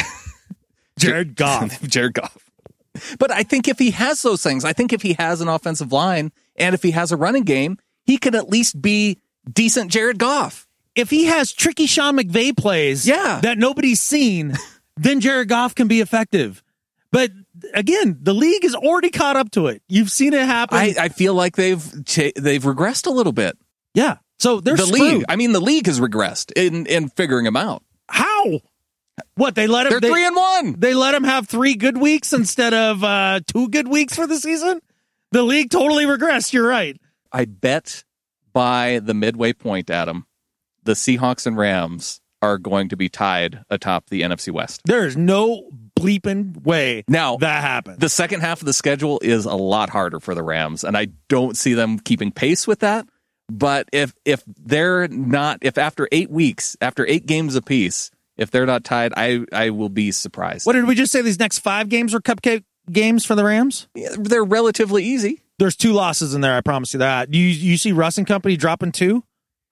Jared Goff. Jared Goff. But I think if he has those things, I think if he has an offensive line and if he has a running game, he could at least be decent Jared Goff. If he has tricky Sean McVay plays Yeah. that nobody's seen, then Jared Goff can be effective. But again, the league is already caught up to it. You've seen it happen. I, I feel like they've cha- they've regressed a little bit. yeah. So they're the screwed. league. I mean, the league has regressed in, in figuring him out. How? What, they let him They're they, three and one. they let him have three good weeks instead of uh, two good weeks for the season? The league totally regressed. You're right. I bet by the midway point, Adam, the Seahawks and Rams are going to be tied atop the N F C West. There's no bleeping way Now, that happens. the second half of the schedule is a lot harder for the Rams, and I don't see them keeping pace with that. But if if they're not, if after eight weeks, after eight games apiece, if they're not tied, I, I will be surprised. What did we just say? These next five games are cupcake games for the Rams? Yeah, they're relatively easy. There's two losses in there, I promise you that. You you see Russ and company dropping two?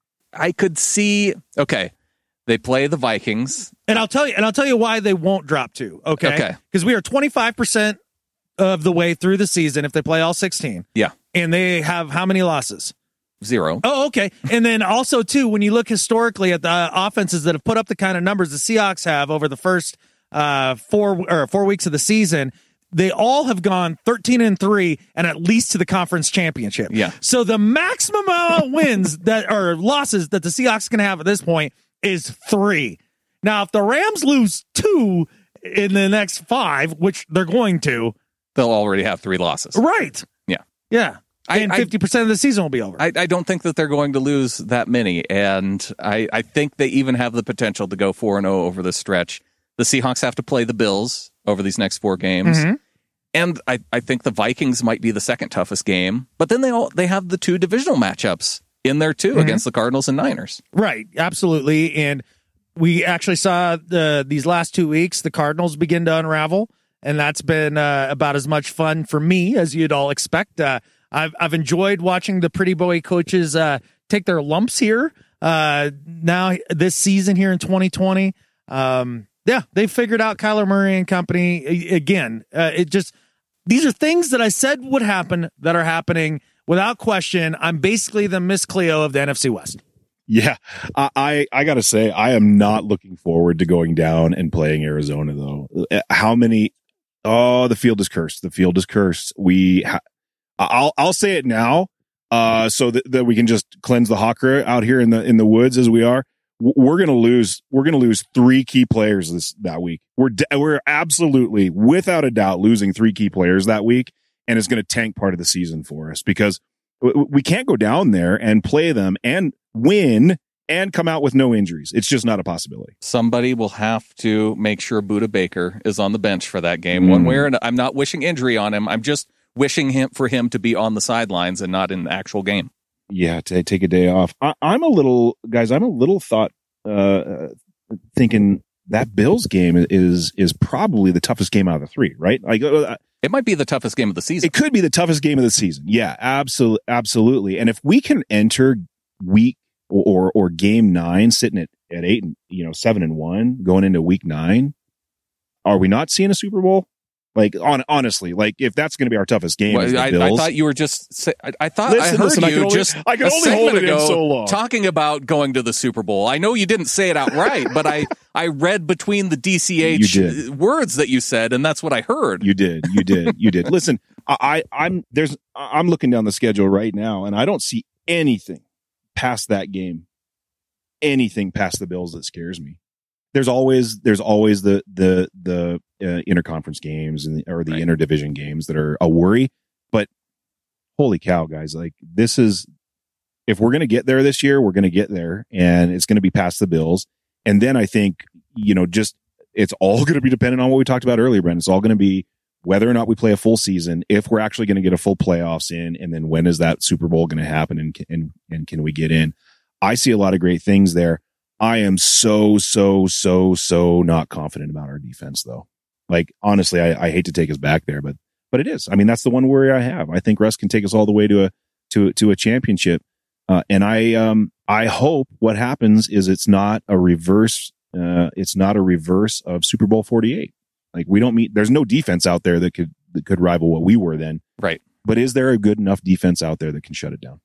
I could see, okay, they play the Vikings. And I'll tell you, and I'll tell you why they won't drop two, okay? Okay. Because we are twenty-five percent of the way through the season if they play all sixteen. Yeah. And they have how many losses? Zero. Oh, okay. And then also, too, when you look historically at the offenses that have put up the kind of numbers the Seahawks have over the first uh, four or four weeks of the season, they all have gone thirteen and three and at least to the conference championship. Yeah. So the maximum amount of wins that or losses that the Seahawks can have at this point is three. Now, if the Rams lose two in the next five, which they're going to, they'll already have three losses. Right. Yeah. Yeah. I- And I- fifty percent of the season will be over. I, I don't think that they're going to lose that many, and I, I think they even have the potential to go four and oh over this stretch. The Seahawks have to play the Bills over these next four games, Mhm. and I, I think the Vikings might be the second toughest game. But then they all they have the two divisional matchups in there too, Mhm. against the Cardinals and Niners. Right, absolutely. And we actually saw the these last two weeks the Cardinals begin to unravel, and that's been uh, about as much fun for me as you'd all expect. Uh, I've I've enjoyed watching the pretty boy coaches uh, take their lumps here. Uh, now this season here in twenty twenty, um, yeah, they figured out Kyler Murray and company A- again. Uh, it just these are things that I said would happen that are happening without question. I'm basically the Miss Cleo of the N F C West. Yeah, I, I, I got to say, I am not looking forward to going down and playing Arizona, though. How many? Oh, the field is cursed. The field is cursed. We, ha- I'll, I'll say it now, uh, so that, that we can just cleanse the hawker out here in the in the woods as we are. We're gonna lose. We're gonna lose three key players this that week. We're de- we're absolutely, without a doubt, losing three key players that week, and it's going to tank part of the season for us because we can't go down there and play them and win and come out with no injuries. It's just not a possibility. Somebody will have to make sure Budda Baker is on the bench for that game, Mm. one way or another. I'm not wishing injury on him. I'm just wishing him for him to be on the sidelines and not in the actual game. Yeah, to take a day off. I, I'm a little, guys, I'm a little thought, uh, thinking that Bills game is, is probably the toughest game out of the three, right? Like, uh, It might be the toughest game of the season. it could be the toughest game of the season. Yeah, absolutely. Absolutely. And if we can enter week or, or, or game nine, sitting at, at eight and, you know, seven and one going into week nine, are we not seeing a Super Bowl? Like, on, honestly, like if that's going to be our toughest game, Well, is the I, I Bills, thought you were just. Say, I, I thought Listen, I heard listen, I you can only- just. I can a only hold segment it in ago so long. talking about going to the Super Bowl. I know you didn't say it outright, but I I read between the D C H You did. words that you said, and that's what I heard. You did, you did, you did. Listen, I, I, I'm there's, I'm looking down the schedule right now, and I don't see anything past that game, anything past the Bills that scares me. There's always, there's always the the the uh, interconference games and or the Right. interdivision games that are a worry. But holy cow, guys! Like this is, if we're gonna get there this year, we're gonna get there, and it's gonna be past the Bills. And then I think, you know, just it's all going to be dependent on what we talked about earlier, Brent. It's all going to be whether or not we play a full season, if we're actually going to get a full playoffs in, and then when is that Super Bowl going to happen, and, and and can we get in? I see a lot of great things there. I am so, so, so, so not confident about our defense, though. Like, honestly, I, I hate to take us back there, but but it is. I mean, that's the one worry I have. I think Russ can take us all the way to a to to a championship, uh, and I um I hope what happens is it's not a reverse. Uh, it's not a reverse of Super Bowl forty-eight. Like we don't meet. There's no defense out there that could that could rival what we were then. Right. But is there a good enough defense out there that can shut it down?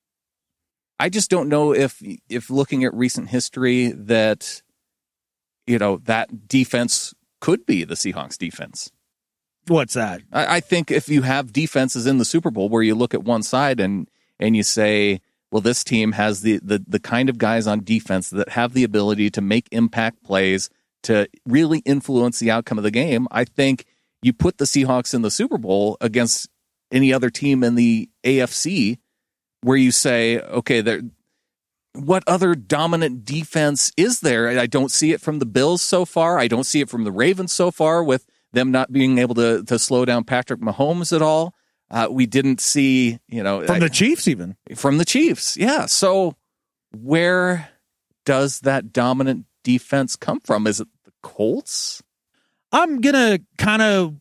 I just don't know if if looking at recent history that you know that defense could be the Seahawks defense. What's that? I, I think if you have defenses in the Super Bowl where you look at one side and and you say, well, this team has the the the kind of guys on defense that have the ability to make impact plays to really influence the outcome of the game. I think you put the Seahawks in the Super Bowl against any other team in the A F C where you say, okay, there, what other dominant defense is there? I don't see it from the Bills so far. I don't see it from the Ravens so far with them not being able to to slow down Patrick Mahomes at all. Uh, we didn't see, you know, From I- the Chiefs, even. from the Chiefs. Yeah. So where does that dominant defense come from? Is it the Colts? I'm going to kind of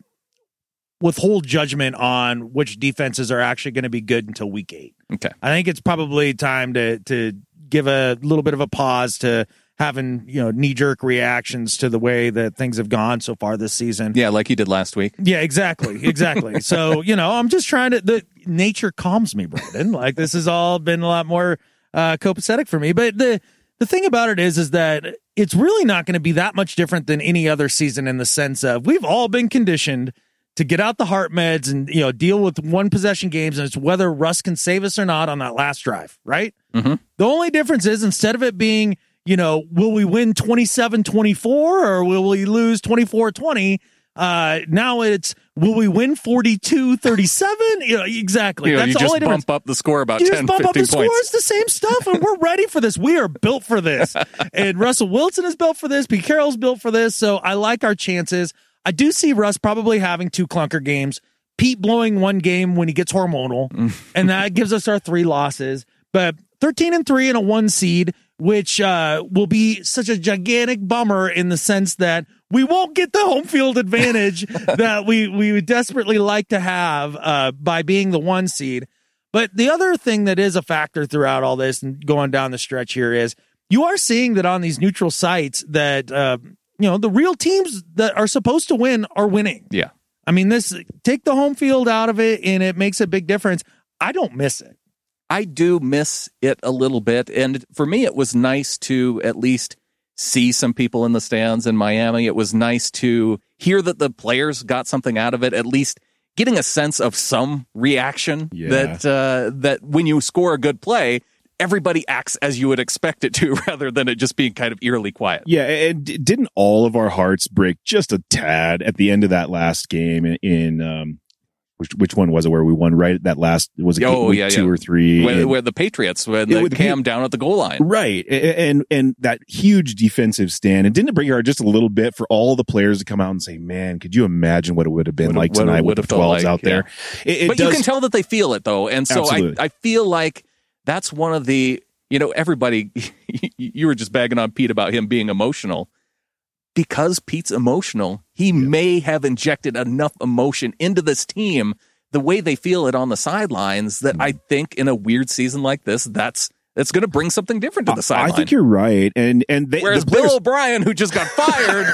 withhold judgment on which defenses are actually going to be good until week eight. Okay. I think it's probably time to to give a little bit of a pause to having, you know, knee-jerk reactions to the way that things have gone so far this season. Yeah, like you did last week. Yeah, exactly. Exactly. So, you know, I'm just trying to, the nature calms me, Brandon. Like, this has all been a lot more uh, copacetic for me. But the, the thing about it is, is that it's really not going to be that much different than any other season in the sense of we've all been conditioned to get out the heart meds and, you know, deal with one possession games, and it's whether Russ can save us or not on that last drive, right? Mm-hmm. The only difference is, instead of it being, you know, will we win twenty-seven twenty-four or will we lose twenty-four twenty? Uh, now it's, will we win forty-two thirty-seven? You know, exactly. You, know, That's you the just only difference. bump up the score about You ten, just bump up the fifteen score. points. It's the same stuff, and we're ready for this. We are built for this. And Russell Wilson is built for this. Pete Carroll's built for this. So I like our chances. I do see Russ probably having two clunker games. Pete blowing one game when he gets hormonal, and that gives us our three losses. But thirteen and three and a one seed, which uh, will be such a gigantic bummer in the sense that we won't get the home field advantage that we we would desperately like to have uh, by being the one seed. But the other thing that is a factor throughout all this and going down the stretch here is you are seeing that on these neutral sites that uh, you know the real teams that are supposed to win are winning. Yeah. I mean, this take the home field out of it, and it makes a big difference. I don't miss it. I do miss it a little bit. And for me, it was nice to at least see some people in the stands in Miami. It was nice to hear that the players got something out of it, at least getting a sense of some reaction Yeah. that uh, that when you score a good play, everybody acts as you would expect it to, rather than it just being kind of eerily quiet. Yeah, and d- didn't all of our hearts break just a tad at the end of that last game in, in um which which one was it where we won right at that last was it Oh, week yeah, two yeah. or three Where, and- where the Patriots, when Yeah, the with the Cam Pa- down at the goal line. right A- and and that huge defensive stand, and didn't it break your heart just a little bit for all the players to come out and say, man, could you imagine what it would have been Would've- like would've- tonight with the would've felt twelves like, out there. It, it but does, you can tell that they feel it, though. And so I, Absolutely. I feel like that's one of the, you know, everybody, you were just bagging on Pete about him being emotional. Because Pete's emotional, he may have injected enough emotion into this team, the way they feel it on the sidelines, that I think in a weird season like this, that's that's going to bring something different to the I sideline. think you're right, and and they, Whereas the players, Bill O'Brien, who just got fired,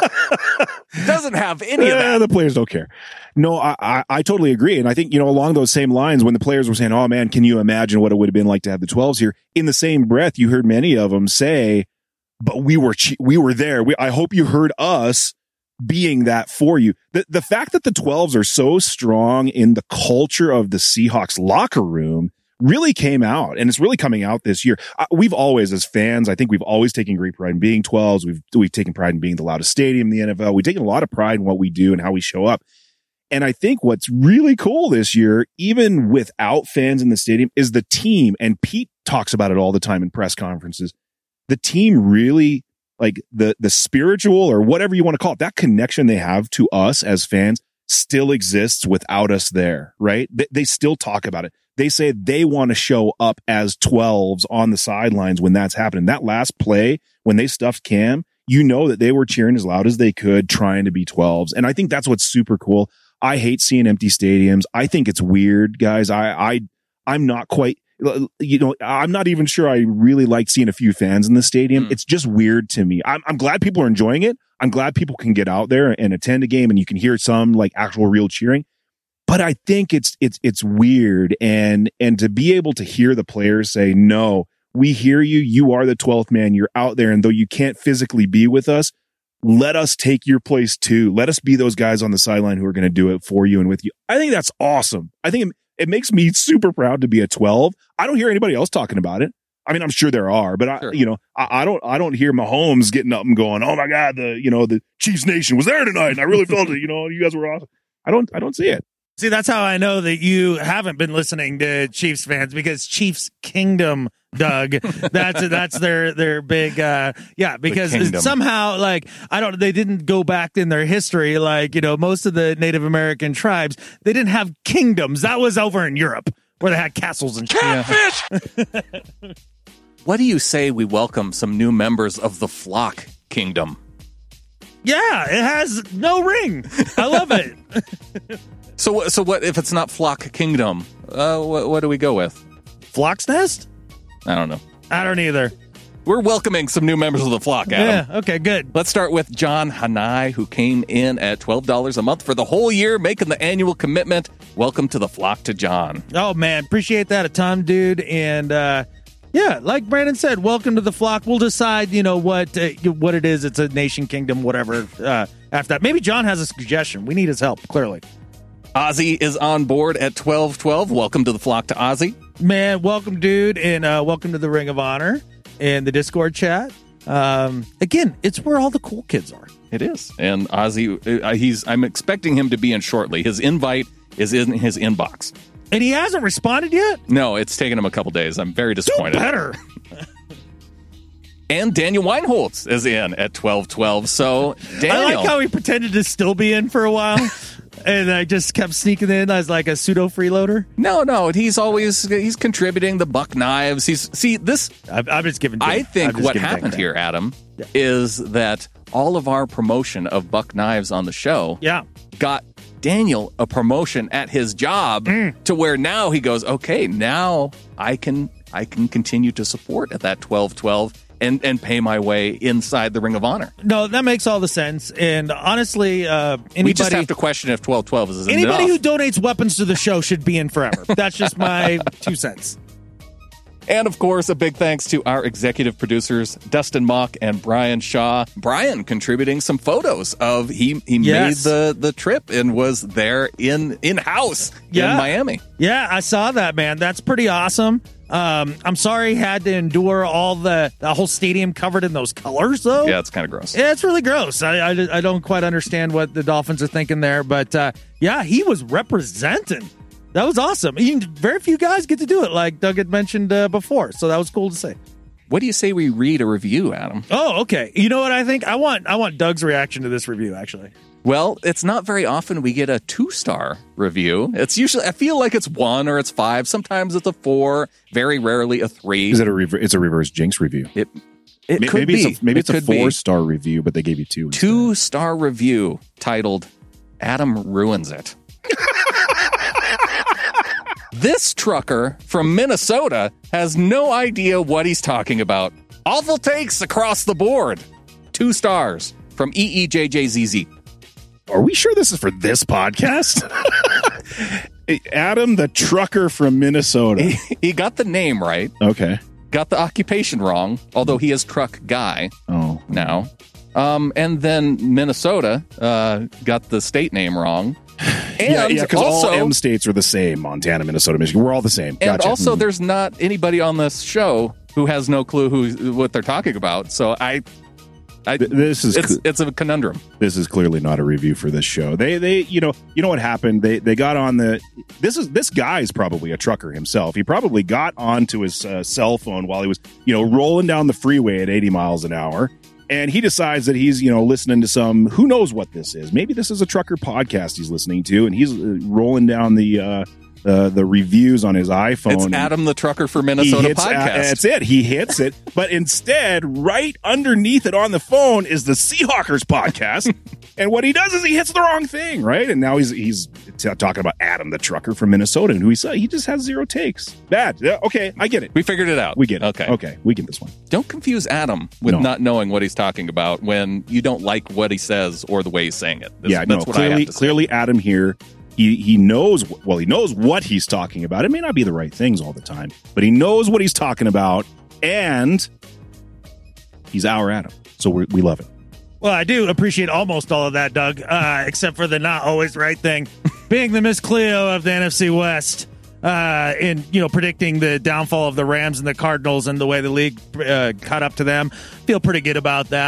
doesn't have any of Eh, that. the players don't care. No, I, I I totally agree, and I think, you know, along those same lines, when the players were saying, "Oh man, can you imagine what it would have been like to have the twelves here?" In the same breath, you heard many of them say, "But we were che- we were there. We, I hope you heard us being that for you." The the fact that the twelves are so strong in the culture of the Seahawks locker room really came out, and it's really coming out this year. Uh, we've always, as fans, I think we've always taken great pride in being twelves. We've we've taken pride in being the loudest stadium in the N F L. We've taken a lot of pride in what we do and how we show up. And I think what's really cool this year, even without fans in the stadium, is the team. And Pete talks about it all the time in press conferences. The team really, like the, the spiritual or whatever you want to call it, that connection they have to us as fans still exists without us there, right? They, they still talk about it. They say they want to show up as twelves on the sidelines when that's happening. That last play, when they stuffed Cam, you know that they were cheering as loud as they could, trying to be twelves. And I think that's what's super cool. I hate seeing empty stadiums. I think it's weird, guys. I, I, I'm not quite, you know, I'm not even sure I really like seeing a few fans in the stadium. Mm. It's just weird to me. I'm, I'm glad people are enjoying it. I'm glad people can get out there and attend a game and you can hear some like actual real cheering. But I think it's, it's, it's weird. And, and to be able to hear the players say, no, we hear you. You are the twelfth man. You're out there. And though you can't physically be with us, let us take your place too. Let us be those guys on the sideline who are going to do it for you and with you. I think that's awesome. I think it, it makes me super proud to be a twelve. I don't hear anybody else talking about it. I mean, I'm sure there are, but I, Sure. you know, I, I don't, I don't hear Mahomes getting up and going, "Oh my God, the, you know, the Chiefs Nation was there tonight, and I really felt it." You know, you guys were awesome. I don't, I don't see it. See, that's how I know that you haven't been listening to Chiefs fans, because Chiefs Kingdom, Doug, that's that's their their big uh yeah, because kingdom. somehow, like, I don't they didn't go back in their history, like, you know, most of the Native American tribes, they didn't have kingdoms. That was over in Europe where they had castles and shit. Catfish! What do you say we welcome some new members of the Flock Kingdom? Yeah, it has no ring. I love it. So, so what if it's not Flock Kingdom? Uh, what, what do we go with? Flock's Nest? I don't know. I don't either. We're welcoming some new members of the Flock, Adam. Yeah, okay, good. Let's start with John Hanai, who came in at twelve dollars a month for the whole year, making the annual commitment. Welcome to the Flock to John. Oh, man, appreciate that a ton, dude. And, uh, yeah, like Brandon said, welcome to the Flock. We'll decide, you know, what uh, what it is. It's a nation, kingdom, whatever, uh, after that. Maybe John has a suggestion. We need his help, clearly. Ozzy is on board at twelve twelve. Welcome to the Flock to Ozzy. Man, welcome, dude, and uh, welcome to the Ring of Honor and the Discord chat. Um, again, it's where all the cool kids are. It is. And Ozzy, uh, he's. I'm expecting him to be in shortly. His invite is in his inbox. And he hasn't responded yet? No, it's taken him a couple days. I'm very disappointed. Do better. And Daniel Weinholtz is in at twelve twelve. So, Daniel. I like how he pretended to still be in for a while. And I just kept sneaking in as like a pseudo freeloader. No, no, he's always he's contributing the buck knives. He's see this. I'm, I'm just giving. I think just what giving happened Daniel. here, Adam, Yeah. is that all of our promotion of buck knives on the show, Yeah. got Daniel a promotion at his job Mm. to where now he goes, okay, now I can I can continue to support at that twelve twelve and and pay my way inside the Ring of Honor. No, that makes all the sense. And honestly, uh, anybody, We just have to question if twelve twelve is anybody enough. who donates weapons to the show should be in forever. That's just my two cents. And of course, a big thanks to our executive producers, Dustin Mock and Brian Shaw. Brian contributing some photos of he he Yes. made the, the trip and was there in in house Yeah. in Miami. Yeah, I saw that, man. That's pretty awesome. Um, I'm sorry he had to endure all the, the whole stadium covered in those colors, though. Yeah, it's kind of gross. Yeah, it's really gross. I, I, I don't quite understand what the Dolphins are thinking there, but uh, yeah, he was representing. That was awesome. You, very few guys get to do it, like Doug had mentioned uh, before, so that was cool to see. What do you say we read a review, Adam? Oh, okay. You know what I think? I want I want Doug's reaction to this review, actually. Well, it's not very often we get a two-star review. It's usually, I feel like it's one or it's five. Sometimes it's a four, very rarely a three. Is it a rever- it's a reverse jinx review? It, it May- could maybe be. it's a, maybe It it's a could be. four star review, but they gave you two. instead. Two-star review titled, Adam Ruins It. This trucker from Minnesota has no idea what he's talking about. Awful takes across the board. Two stars from E E J J Z Z. Are we sure this is for this podcast? Adam, the trucker from Minnesota. He, he got the name right, Okay. got the occupation wrong, although he is truck guy Oh. now. Um, and then Minnesota uh, got the state name wrong. And yeah, yeah, because also, all M states are the same. Montana, Minnesota, Michigan. We're all the same. and Gotcha. also Mhm. there's not anybody on this show who has no clue who what they're talking about. So I, I Th- this is it's cl- it's a conundrum. this is clearly not a review for this show. They they you know you know what happened? They they got on the this is this guy's probably a trucker himself. He probably got onto his uh, cell phone while he was you know rolling down the freeway at eighty miles an hour. And he decides that he's, you know, listening to some, who knows what this is. Maybe this is a trucker podcast he's listening to, and he's uh, rolling down the uh, uh, the reviews on his iPhone. It's and Adam the Trucker for he Minnesota hits, uh, podcast. that's it. He hits it. But instead, right underneath it on the phone is the Seahawkers podcast. And what he does is he hits the wrong thing, right? And now he's he's t- talking about Adam the Trucker from Minnesota, and who he said he just has zero takes. Bad. Yeah, okay, I get it. we figured it out. We get it. Okay. Okay, we get this one. Don't confuse Adam with No. not knowing what he's talking about when you don't like what he says or the way he's saying it. That's, yeah, that's no, what I have clearly, to say. clearly Adam here, he he knows, well, he knows what he's talking about. It may not be the right things all the time, but he knows what he's talking about, and he's our Adam. So we we love it. Well, I do appreciate almost all of that, Doug, uh, except for the not always right thing. Being the Miss Cleo of the N F C West, uh, in, you know, predicting the downfall of the Rams and the Cardinals and the way the league uh, caught up to them. Feel pretty good about that.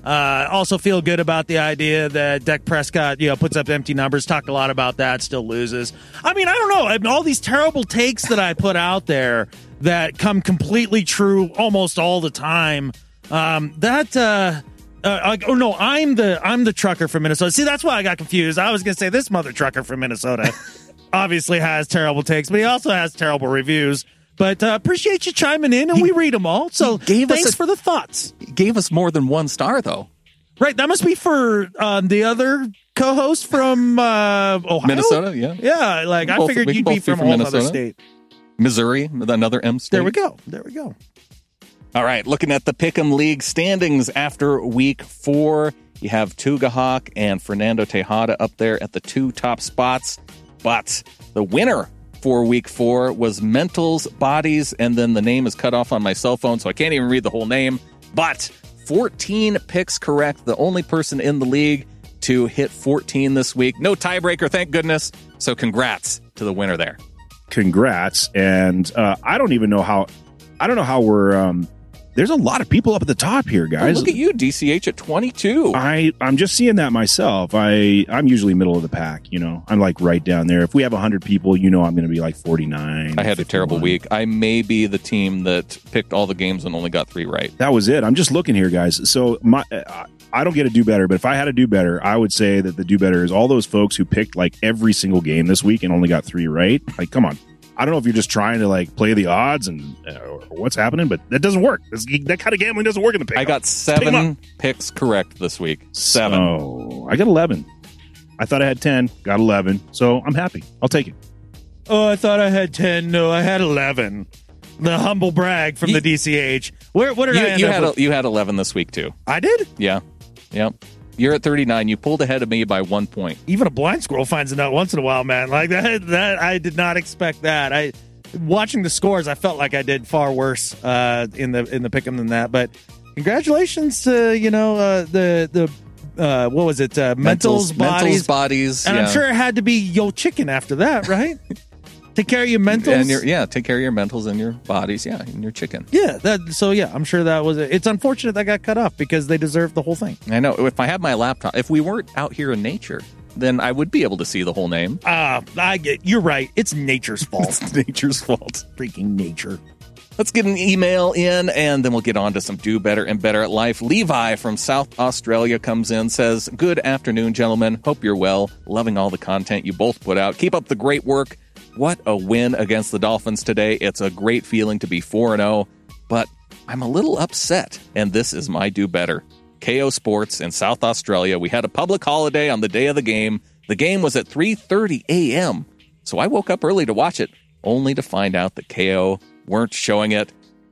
Uh, also feel good about the idea that Dak Prescott, you know, puts up empty numbers. Talked a lot about that, still loses. I mean, I don't know. I mean, all these terrible takes that I put out there that come completely true almost all the time. Um, that, uh, uh, like, oh no, I'm the I'm the trucker from Minnesota. See, that's why I got confused. I was gonna say this mother trucker from Minnesota obviously has terrible takes, but he also has terrible reviews. But uh, appreciate you chiming in, and he, we read them all. So gave thanks us a, for the thoughts. He gave us more than one star, though. Right, that must be for um, the other co-host from uh, Ohio, Minnesota. Yeah, yeah. Like I both, figured you'd be from, from a whole other state. Missouri, another M state. There we go. There we go. All right, looking at the Pick'em League standings after week four, you have Tugahawk and Fernando Tejada up there at the two top spots. But the winner for week four was Mentals Bodies, and then the name is cut off on my cell phone, so I can't even read the whole name. But fourteen picks correct, the only person in the league to hit fourteen this week. No tiebreaker, thank goodness. So congrats to the winner there. Congrats. And uh, I don't even know how, I don't know how we're, um, there's a lot of people up at the top here, guys. Oh, look at you, D C H at twenty-two. I, I'm just seeing that myself. I, I'm usually middle of the pack, you know. I'm like right down there. If we have one hundred people, you know I'm going to be like forty-nine. I had fifty-one. a terrible week. I may be the team that picked all the games and only got three right. That was it. I'm just looking here, guys. So my, I don't get a do better, but if I had a do better, I would say that the do better is all those folks who picked like every single game this week and only got three right. Like, come on. I don't know if you're just trying to like play the odds and uh, or what's happening, but that doesn't work. That's, that kind of gambling doesn't work in the pick. I got seven picks correct this week. Seven. Oh, I got eleven. I thought I had ten. Got eleven. So I'm happy. I'll take it. Oh, I thought I had ten. No, I had eleven. The humble brag from you, the D C H. Where? What did you, I end you up had? with? A, you had eleven this week too. I did. Yeah. Yep. You're at thirty-nine. You pulled ahead of me by one point. Even a blind squirrel finds a nut once in a while, man. Like that. That I did not expect that. I. Watching the scores, I felt like I did far worse uh, in the in the pick'em than that. But congratulations to you know uh, the the uh, what was it uh, mentals, mentals bodies mentals bodies, and yeah. I'm sure it had to be yo chicken after that, right? Take care of your mentals, and your, yeah, take care of your mentals and your bodies, yeah, and your chicken. Yeah, that so yeah, I'm sure that was it. It's unfortunate that got cut off because they deserved the whole thing. I know. If I had my laptop, if we weren't out here in nature, then I would be able to see the whole name. Ah, uh, I get you're right. It's nature's fault. It's nature's fault. Freaking nature. Let's get an email in, and then we'll get on to some do better and better at life. Levi from South Australia comes in, says, "Good afternoon, gentlemen. Hope you're well. Loving all the content you both put out. Keep up the great work. What a win against the Dolphins today. It's a great feeling to be four and oh, but I'm a little upset, and this is my do better. K O Sports in South Australia, we had a public holiday on the day of the game. The game was at three thirty a.m., so I woke up early to watch it, only to find out that K O weren't showing it.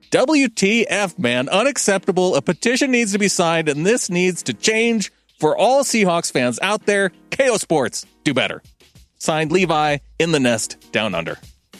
W T F, man. Unacceptable. A petition needs to be signed, and this needs to change for all Seahawks fans out there. K O Sports, do better. Signed, Levi in the nest down under."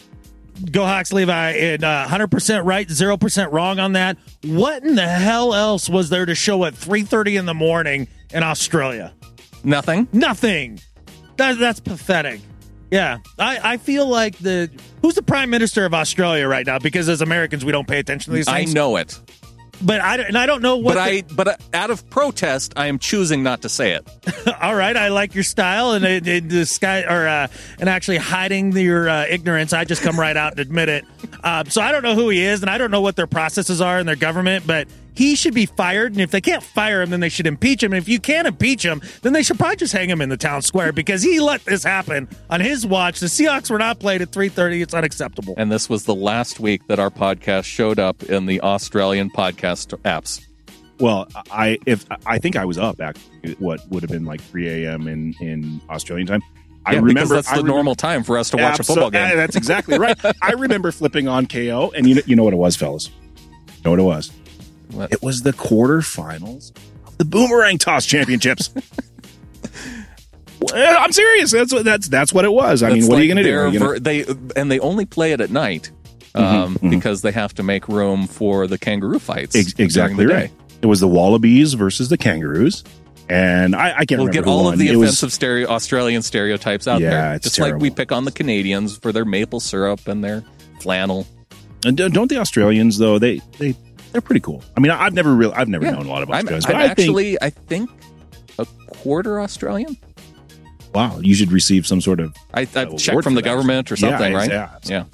Go Hawks, Levi. And, uh, one hundred percent right, zero percent wrong on that. What in the hell else was there to show at three thirty in the morning in Australia? Nothing. Nothing. That, that's pathetic. Yeah. I, I feel like the... Who's the Prime Minister of Australia right now? Because as Americans, we don't pay attention to these things. I know it. But I, and I don't know what... But, the, I, but out of protest, I am choosing not to say it. All right, I like your style, and it, it, the sky, or uh, and actually hiding your uh, ignorance. I just come right out and admit it. Uh, so I don't know who he is, and I don't know what their processes are in their government, but he should be fired. And if they can't fire him, then they should impeach him. And if you can't impeach him, then they should probably just hang him in the town square because he let this happen on his watch. The Seahawks were not played at three thirty. It's unacceptable. And this was the last week that our podcast showed up in the Australian podcast apps. Well, I if I think I was up at what would have been like three a.m. in, in Australian time. I yeah, remember because that's the I remember, normal time for us to watch absol- a football game. That's exactly right. I remember flipping on K O, and you know, you know what it was, fellas? You know what it was? What? It was the quarterfinals of the Boomerang Toss Championships. I'm serious. That's what that's that's what it was. I That's mean, what like are you going to do? their You know? ver- they and they only play it at night um, Mhm, mhm. because they have to make room for the kangaroo fights. Ex- during exactly the right. day. It was the Wallabies versus the Kangaroos, and I, I can't We'll remember get who all won. of the It was- offensive stereo Australian stereotypes out Yeah, there, it's just like we terrible. pick on the Canadians for their maple syrup and their flannel. And don't don't the Australians though? They they they're pretty cool. I mean, I- I've never really, I've never Yeah. known a lot about I'm, Australians, I'm but I think, actually, I think, a quarter Australian. wow, you should receive some sort of I, I award checked from for the that. government or Yeah, something, right? yeah. Yeah.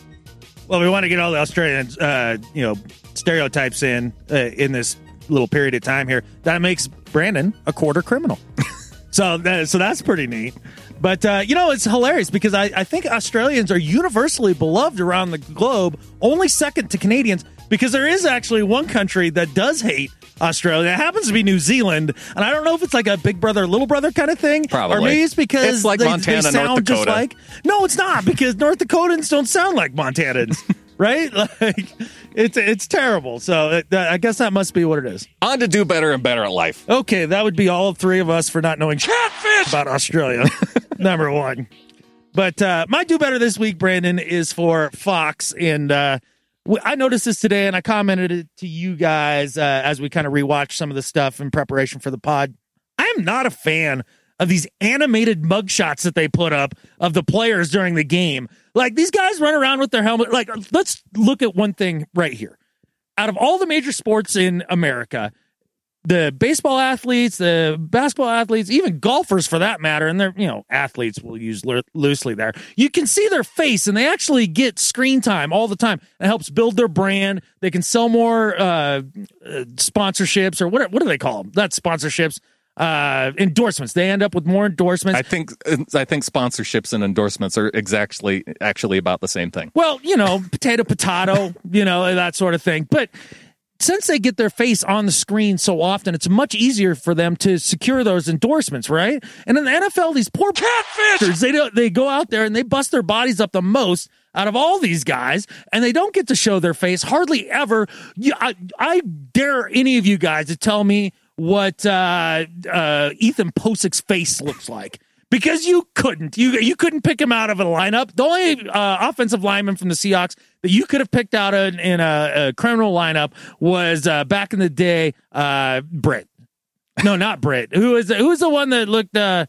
Well, we want to get all the Australian, uh, you know, stereotypes in uh, in this little period of time here. That makes Brandon a quarter criminal. so, that, so that's pretty neat. But uh, you know, it's hilarious because I, I think Australians are universally beloved around the globe, only second to Canadians. Because there is actually one country that does hate Australia. It happens to be New Zealand, and I don't know if it's like a big brother, little brother kind of thing, Probably. or maybe it's because It's like they, Montana, they sound North just Dakota. like. No, it's not because North Dakotans don't sound like Montanans, right? Like it's it's terrible. So it, I guess that must be what it is. On to do better and better at life. Okay, that would be all three of us for not knowing shit Catfish! about Australia. Number one. But uh, my do better this week, Brandon, is for Fox. And uh, w- I noticed this today, and I commented it to you guys uh, as we kind of rewatched some of the stuff in preparation for the pod. I am not a fan of these animated mugshots that they put up of the players during the game. Like, these guys run around with their helmet. Like, let's look at one thing right here. Out of all the major sports in America, the baseball athletes, the basketball athletes, even golfers for that matter, and they're, you know, athletes we'll use lo- loosely there. You can see their face and they actually get screen time all the time. It helps build their brand. They can sell more uh, uh, sponsorships or what, what do they call them? That's sponsorships. Uh, endorsements. They end up with more endorsements. I think I think sponsorships and endorsements are exactly actually about the same thing. Well, you know, potato, potato, you know, that sort of thing. But since they get their face on the screen so often, it's much easier for them to secure those endorsements, right? And in the N F L, these poor catfish, they don't, they go out there and they bust their bodies up the most out of all these guys, and they don't get to show their face hardly ever. You, I, I dare any of you guys to tell me what uh, uh, Ethan Posick's face looks like. Because you couldn't. You you couldn't pick him out of a lineup. The only uh, offensive lineman from the Seahawks that you could have picked out in, in a, a criminal lineup was uh, back in the day, uh, Britt. No, not Britt. Who was who was the one that looked? Uh,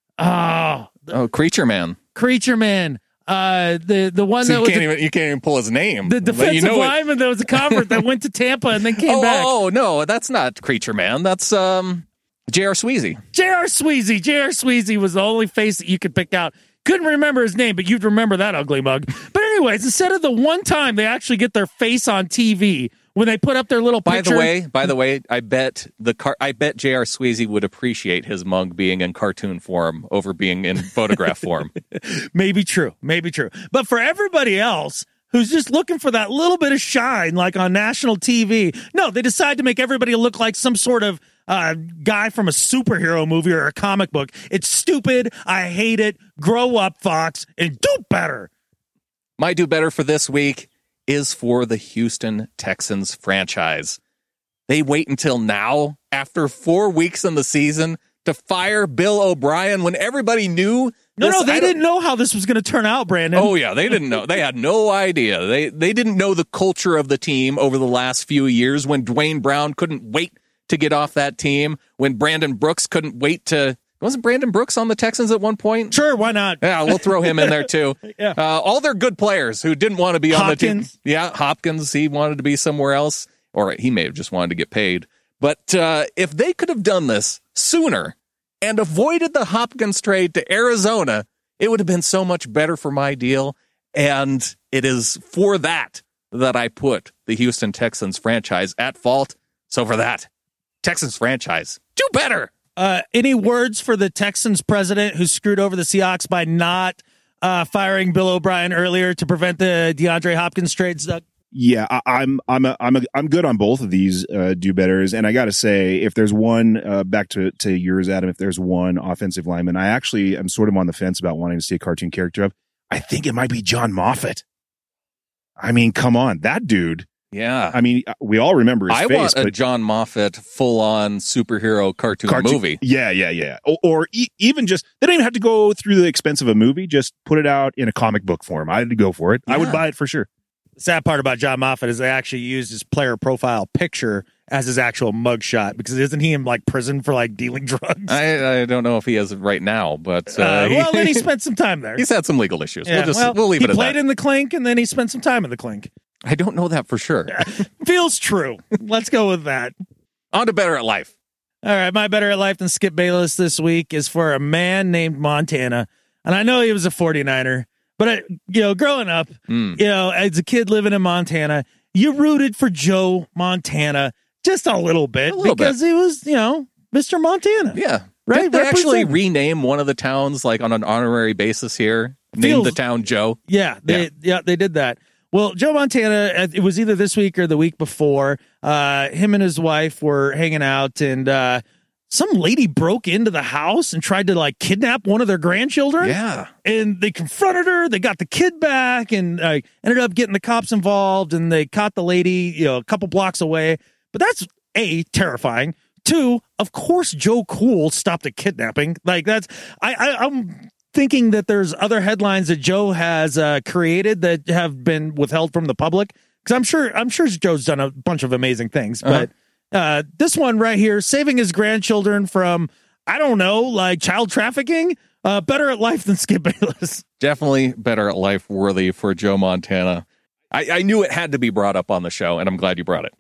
oh, Oh, Creature Man. Creature Man. Uh, the the one So that you was can't the, even you can't even pull his name. the But defensive you know it- lineman that was a convert that went to Tampa and then came oh, back. oh no, that's not Creature Man. That's um J R. Sweezy. J R. Sweezy. J R. Sweezy was the only face that you could pick out. Couldn't remember his name, but you'd remember that ugly mug. But anyways, instead of the one time they actually get their face on T V when they put up their little By picture. the way, by the way, I bet the car. I bet J R. Sweezy would appreciate his mug being in cartoon form over being in photograph form. Maybe true. Maybe true. But for everybody else who's just looking for that little bit of shine, like on national T V, no, they decide to make everybody look like some sort of uh, guy from a superhero movie or a comic book. It's stupid. I hate it. Grow up, Fox, and do better. My do better for this week is for the Houston Texans franchise. They wait until now, after four weeks in the season, to fire Bill O'Brien when everybody knew. No, this- no, they I don't- didn't know how this was going to turn out, Brandon. Oh yeah, they didn't know. They had no idea. They they didn't know the culture of the team over the last few years when Dwayne Brown couldn't wait to get off that team, when Brandon Brooks couldn't wait to wasn't Brandon Brooks on the Texans at one point? Sure, why not? Yeah, we'll throw him in there too. Yeah. Uh, all their good players who didn't want to be on Hopkins. the team. Yeah, Hopkins, he wanted to be somewhere else, or he may have just wanted to get paid. But uh, if they could have done this sooner and avoided the Hopkins trade to Arizona, it would have been so much better for my deal. And it is for that that I put the Houston Texans franchise at fault. So for that, Texans franchise, do better. Uh, any words for the Texans president who screwed over the Seahawks by not uh, firing Bill O'Brien earlier to prevent the DeAndre Hopkins trades, Doug? Yeah, I, I'm I'm a, I'm a, I'm good on both of these uh, do betters, and I got to say, if there's one uh, back to to yours, Adam, if there's one offensive lineman, I actually am sort of on the fence about wanting to see a cartoon character of. I think it might be John Moffat. I mean, come on, that dude. Yeah. I mean, we all remember his I face, want a but John Moffat full-on superhero cartoon, cartoon- movie. Yeah, yeah, yeah. Or, or e- even just they don't even have to go through the expense of a movie. Just put it out in a comic book form. I'd go for it. I would Yeah. buy it for sure. The sad part about John Moffat is they actually used his player profile picture as his actual mugshot because isn't he in like prison for like dealing drugs? I, I don't know if he has it right now, but uh, Uh, he- well, then he spent some time there. he's had some legal issues. Yeah, we'll just well, we'll leave he it at played that. in the Clink, and then he spent some time in the Clink. I don't know that for sure. Feels true. Let's go with that. On to Better at Life. All right, my Better at Life than Skip Bayless this week is for a man named Montana. And I know he was a forty-niner, but, I, you know, growing up, mm. you know, as a kid living in Montana, you rooted for Joe Montana just a little bit a little because bit. he was, you know, Mister Montana. Yeah. Right? Did they actually rename one of the towns like on an honorary basis here? Name the town Joe? Yeah, they, yeah, yeah, they did that. Well, Joe Montana, it was either this week or the week before, uh, him and his wife were hanging out, and uh, some lady broke into the house and tried to, like, kidnap one of their grandchildren. Yeah. And they confronted her, they got the kid back, and uh, ended up getting the cops involved, and they caught the lady, you know, a couple blocks away. But that's, A, terrifying. Two, of course Joe Cool stopped the kidnapping. Like, that's, I, I I'm... thinking that there's other headlines that Joe has uh, created that have been withheld from the public, because I'm sure I'm sure Joe's done a bunch of amazing things, uh-huh. but uh, this one right here, saving his grandchildren from, I don't know, like child trafficking, uh, better at life than Skip Bayless. Definitely better at life worthy for Joe Montana. I, I knew it had to be brought up on the show, and I'm glad you brought it.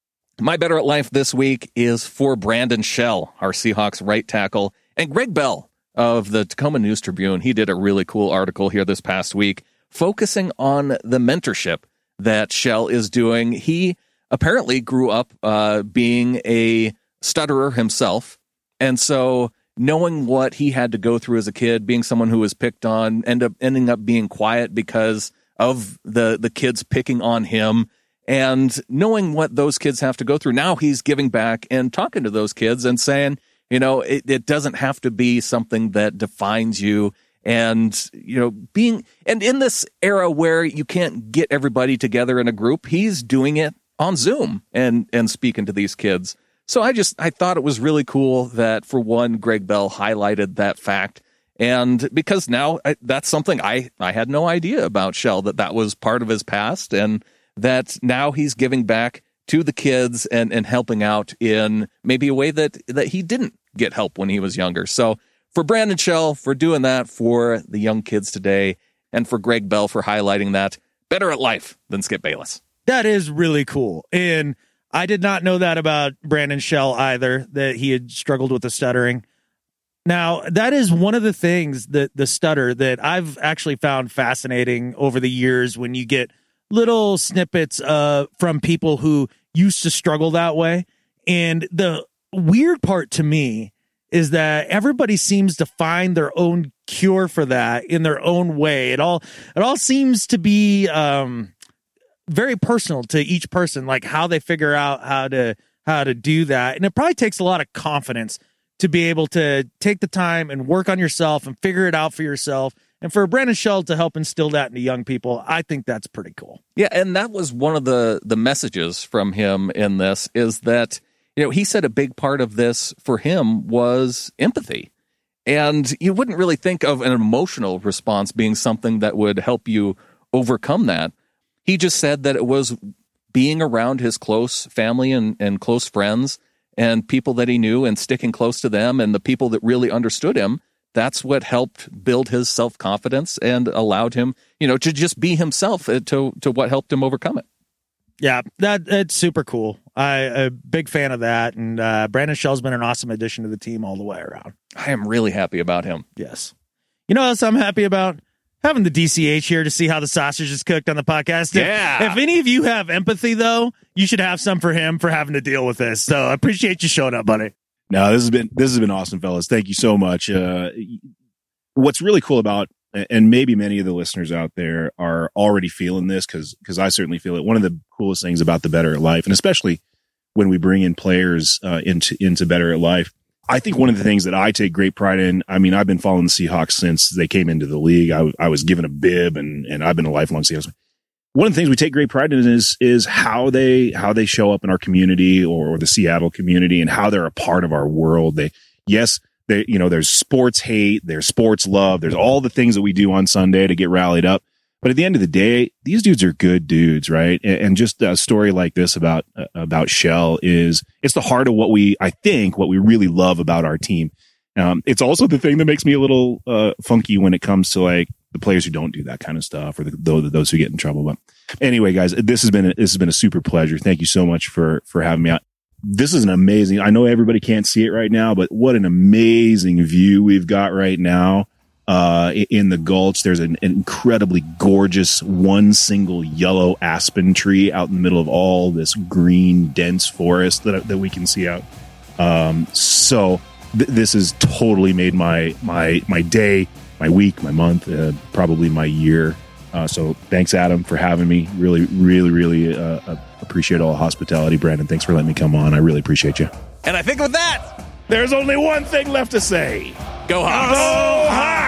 My better at life this week is for Brandon Shell, our Seahawks right tackle, and Greg Bell of the Tacoma News Tribune. He did a really cool article here this past week focusing on the mentorship that Shell is doing. He apparently grew up uh, being a stutterer himself, and so knowing what he had to go through as a kid, being someone who was picked on, end up ending up being quiet because of the the kids picking on him, and knowing what those kids have to go through. Now he's giving back and talking to those kids and saying, you know, it, it doesn't have to be something that defines you. And, you know, being, and in this era where you can't get everybody together in a group, he's doing it on Zoom and, and speaking to these kids. So I just, I thought it was really cool that, for one, Greg Bell highlighted that fact. And because now I, that's something I, I had no idea about Shell, that that was part of his past, and that now he's giving back to the kids and, and helping out in maybe a way that, that he didn't get help when he was younger. So for Brandon Shell for doing that for the young kids today, and for Greg Bell for highlighting that, better at life than Skip Bayless. That is really cool. And I did not know that about Brandon Shell either, that he had struggled with the stuttering. Now, that is one of the things that the stutter that I've actually found fascinating over the years, when you get little snippets uh, from people who used to struggle that way. And the weird part to me is that everybody seems to find their own cure for that in their own way. It all it all seems to be um, very personal to each person, like how they figure out how to how to do that. And it probably takes a lot of confidence to be able to take the time and work on yourself and figure it out for yourself. And for Brandon Shell to help instill that into young people, I think that's pretty cool. Yeah, and that was one of the the messages from him in this, is that, you know, he said a big part of this for him was empathy. And you wouldn't really think of an emotional response being something that would help you overcome that. He just said that it was being around his close family and, and close friends and people that he knew, and sticking close to them and the people that really understood him. That's what helped build his self-confidence and allowed him, you know, to just be himself, to to what helped him overcome it. Yeah, that it's super cool. I a big fan of that, and uh, Brandon Shell's been an awesome addition to the team all the way around. I am really happy about him. Yes. You know what else I'm happy about? Having the D C H here to see how the sausage is cooked on the podcast. Yeah. If, if any of you have empathy, though, you should have some for him for having to deal with this. So I appreciate you showing up, buddy. No, this has been this has been awesome, fellas. Thank you so much. Uh, what's really cool about, and maybe many of the listeners out there are already feeling this, because because I certainly feel it. One of the coolest things about the Better at Life, and especially when we bring in players uh, into into Better at Life, I think one of the things that I take great pride in. I mean, I've been following the Seahawks since they came into the league. I, I was given a bib, and and I've been a lifelong Seahawks fan. One of the things we take great pride in is is how they how they show up in our community, or, or the Seattle community, and how they're a part of our world. They yes, they you know there's sports hate, there's sports love, there's all the things that we do on Sunday to get rallied up. But at the end of the day, these dudes are good dudes, right? And, and just a story like this about uh, about Shell is it's the heart of what we I think what we really love about our team. Um, it's also the thing that makes me a little uh, funky when it comes to like the players who don't do that kind of stuff, or the, those those who get in trouble. But anyway, guys, this has been a, this has been a super pleasure. Thank you so much for for having me out. This is an amazing. I know everybody can't see it right now, but what an amazing view we've got right now uh, in the Gulch. There's an incredibly gorgeous one single yellow aspen tree out in the middle of all this green, dense forest that that we can see out. Um, so th- this has totally made my my my day, my week, my month, uh, probably my year. Uh, so thanks, Adam, for having me. Really, really, really uh, appreciate all the hospitality. Brandon, thanks for letting me come on. I really appreciate you. And I think with that, there's only one thing left to say. Go Hawks. Go Hawks!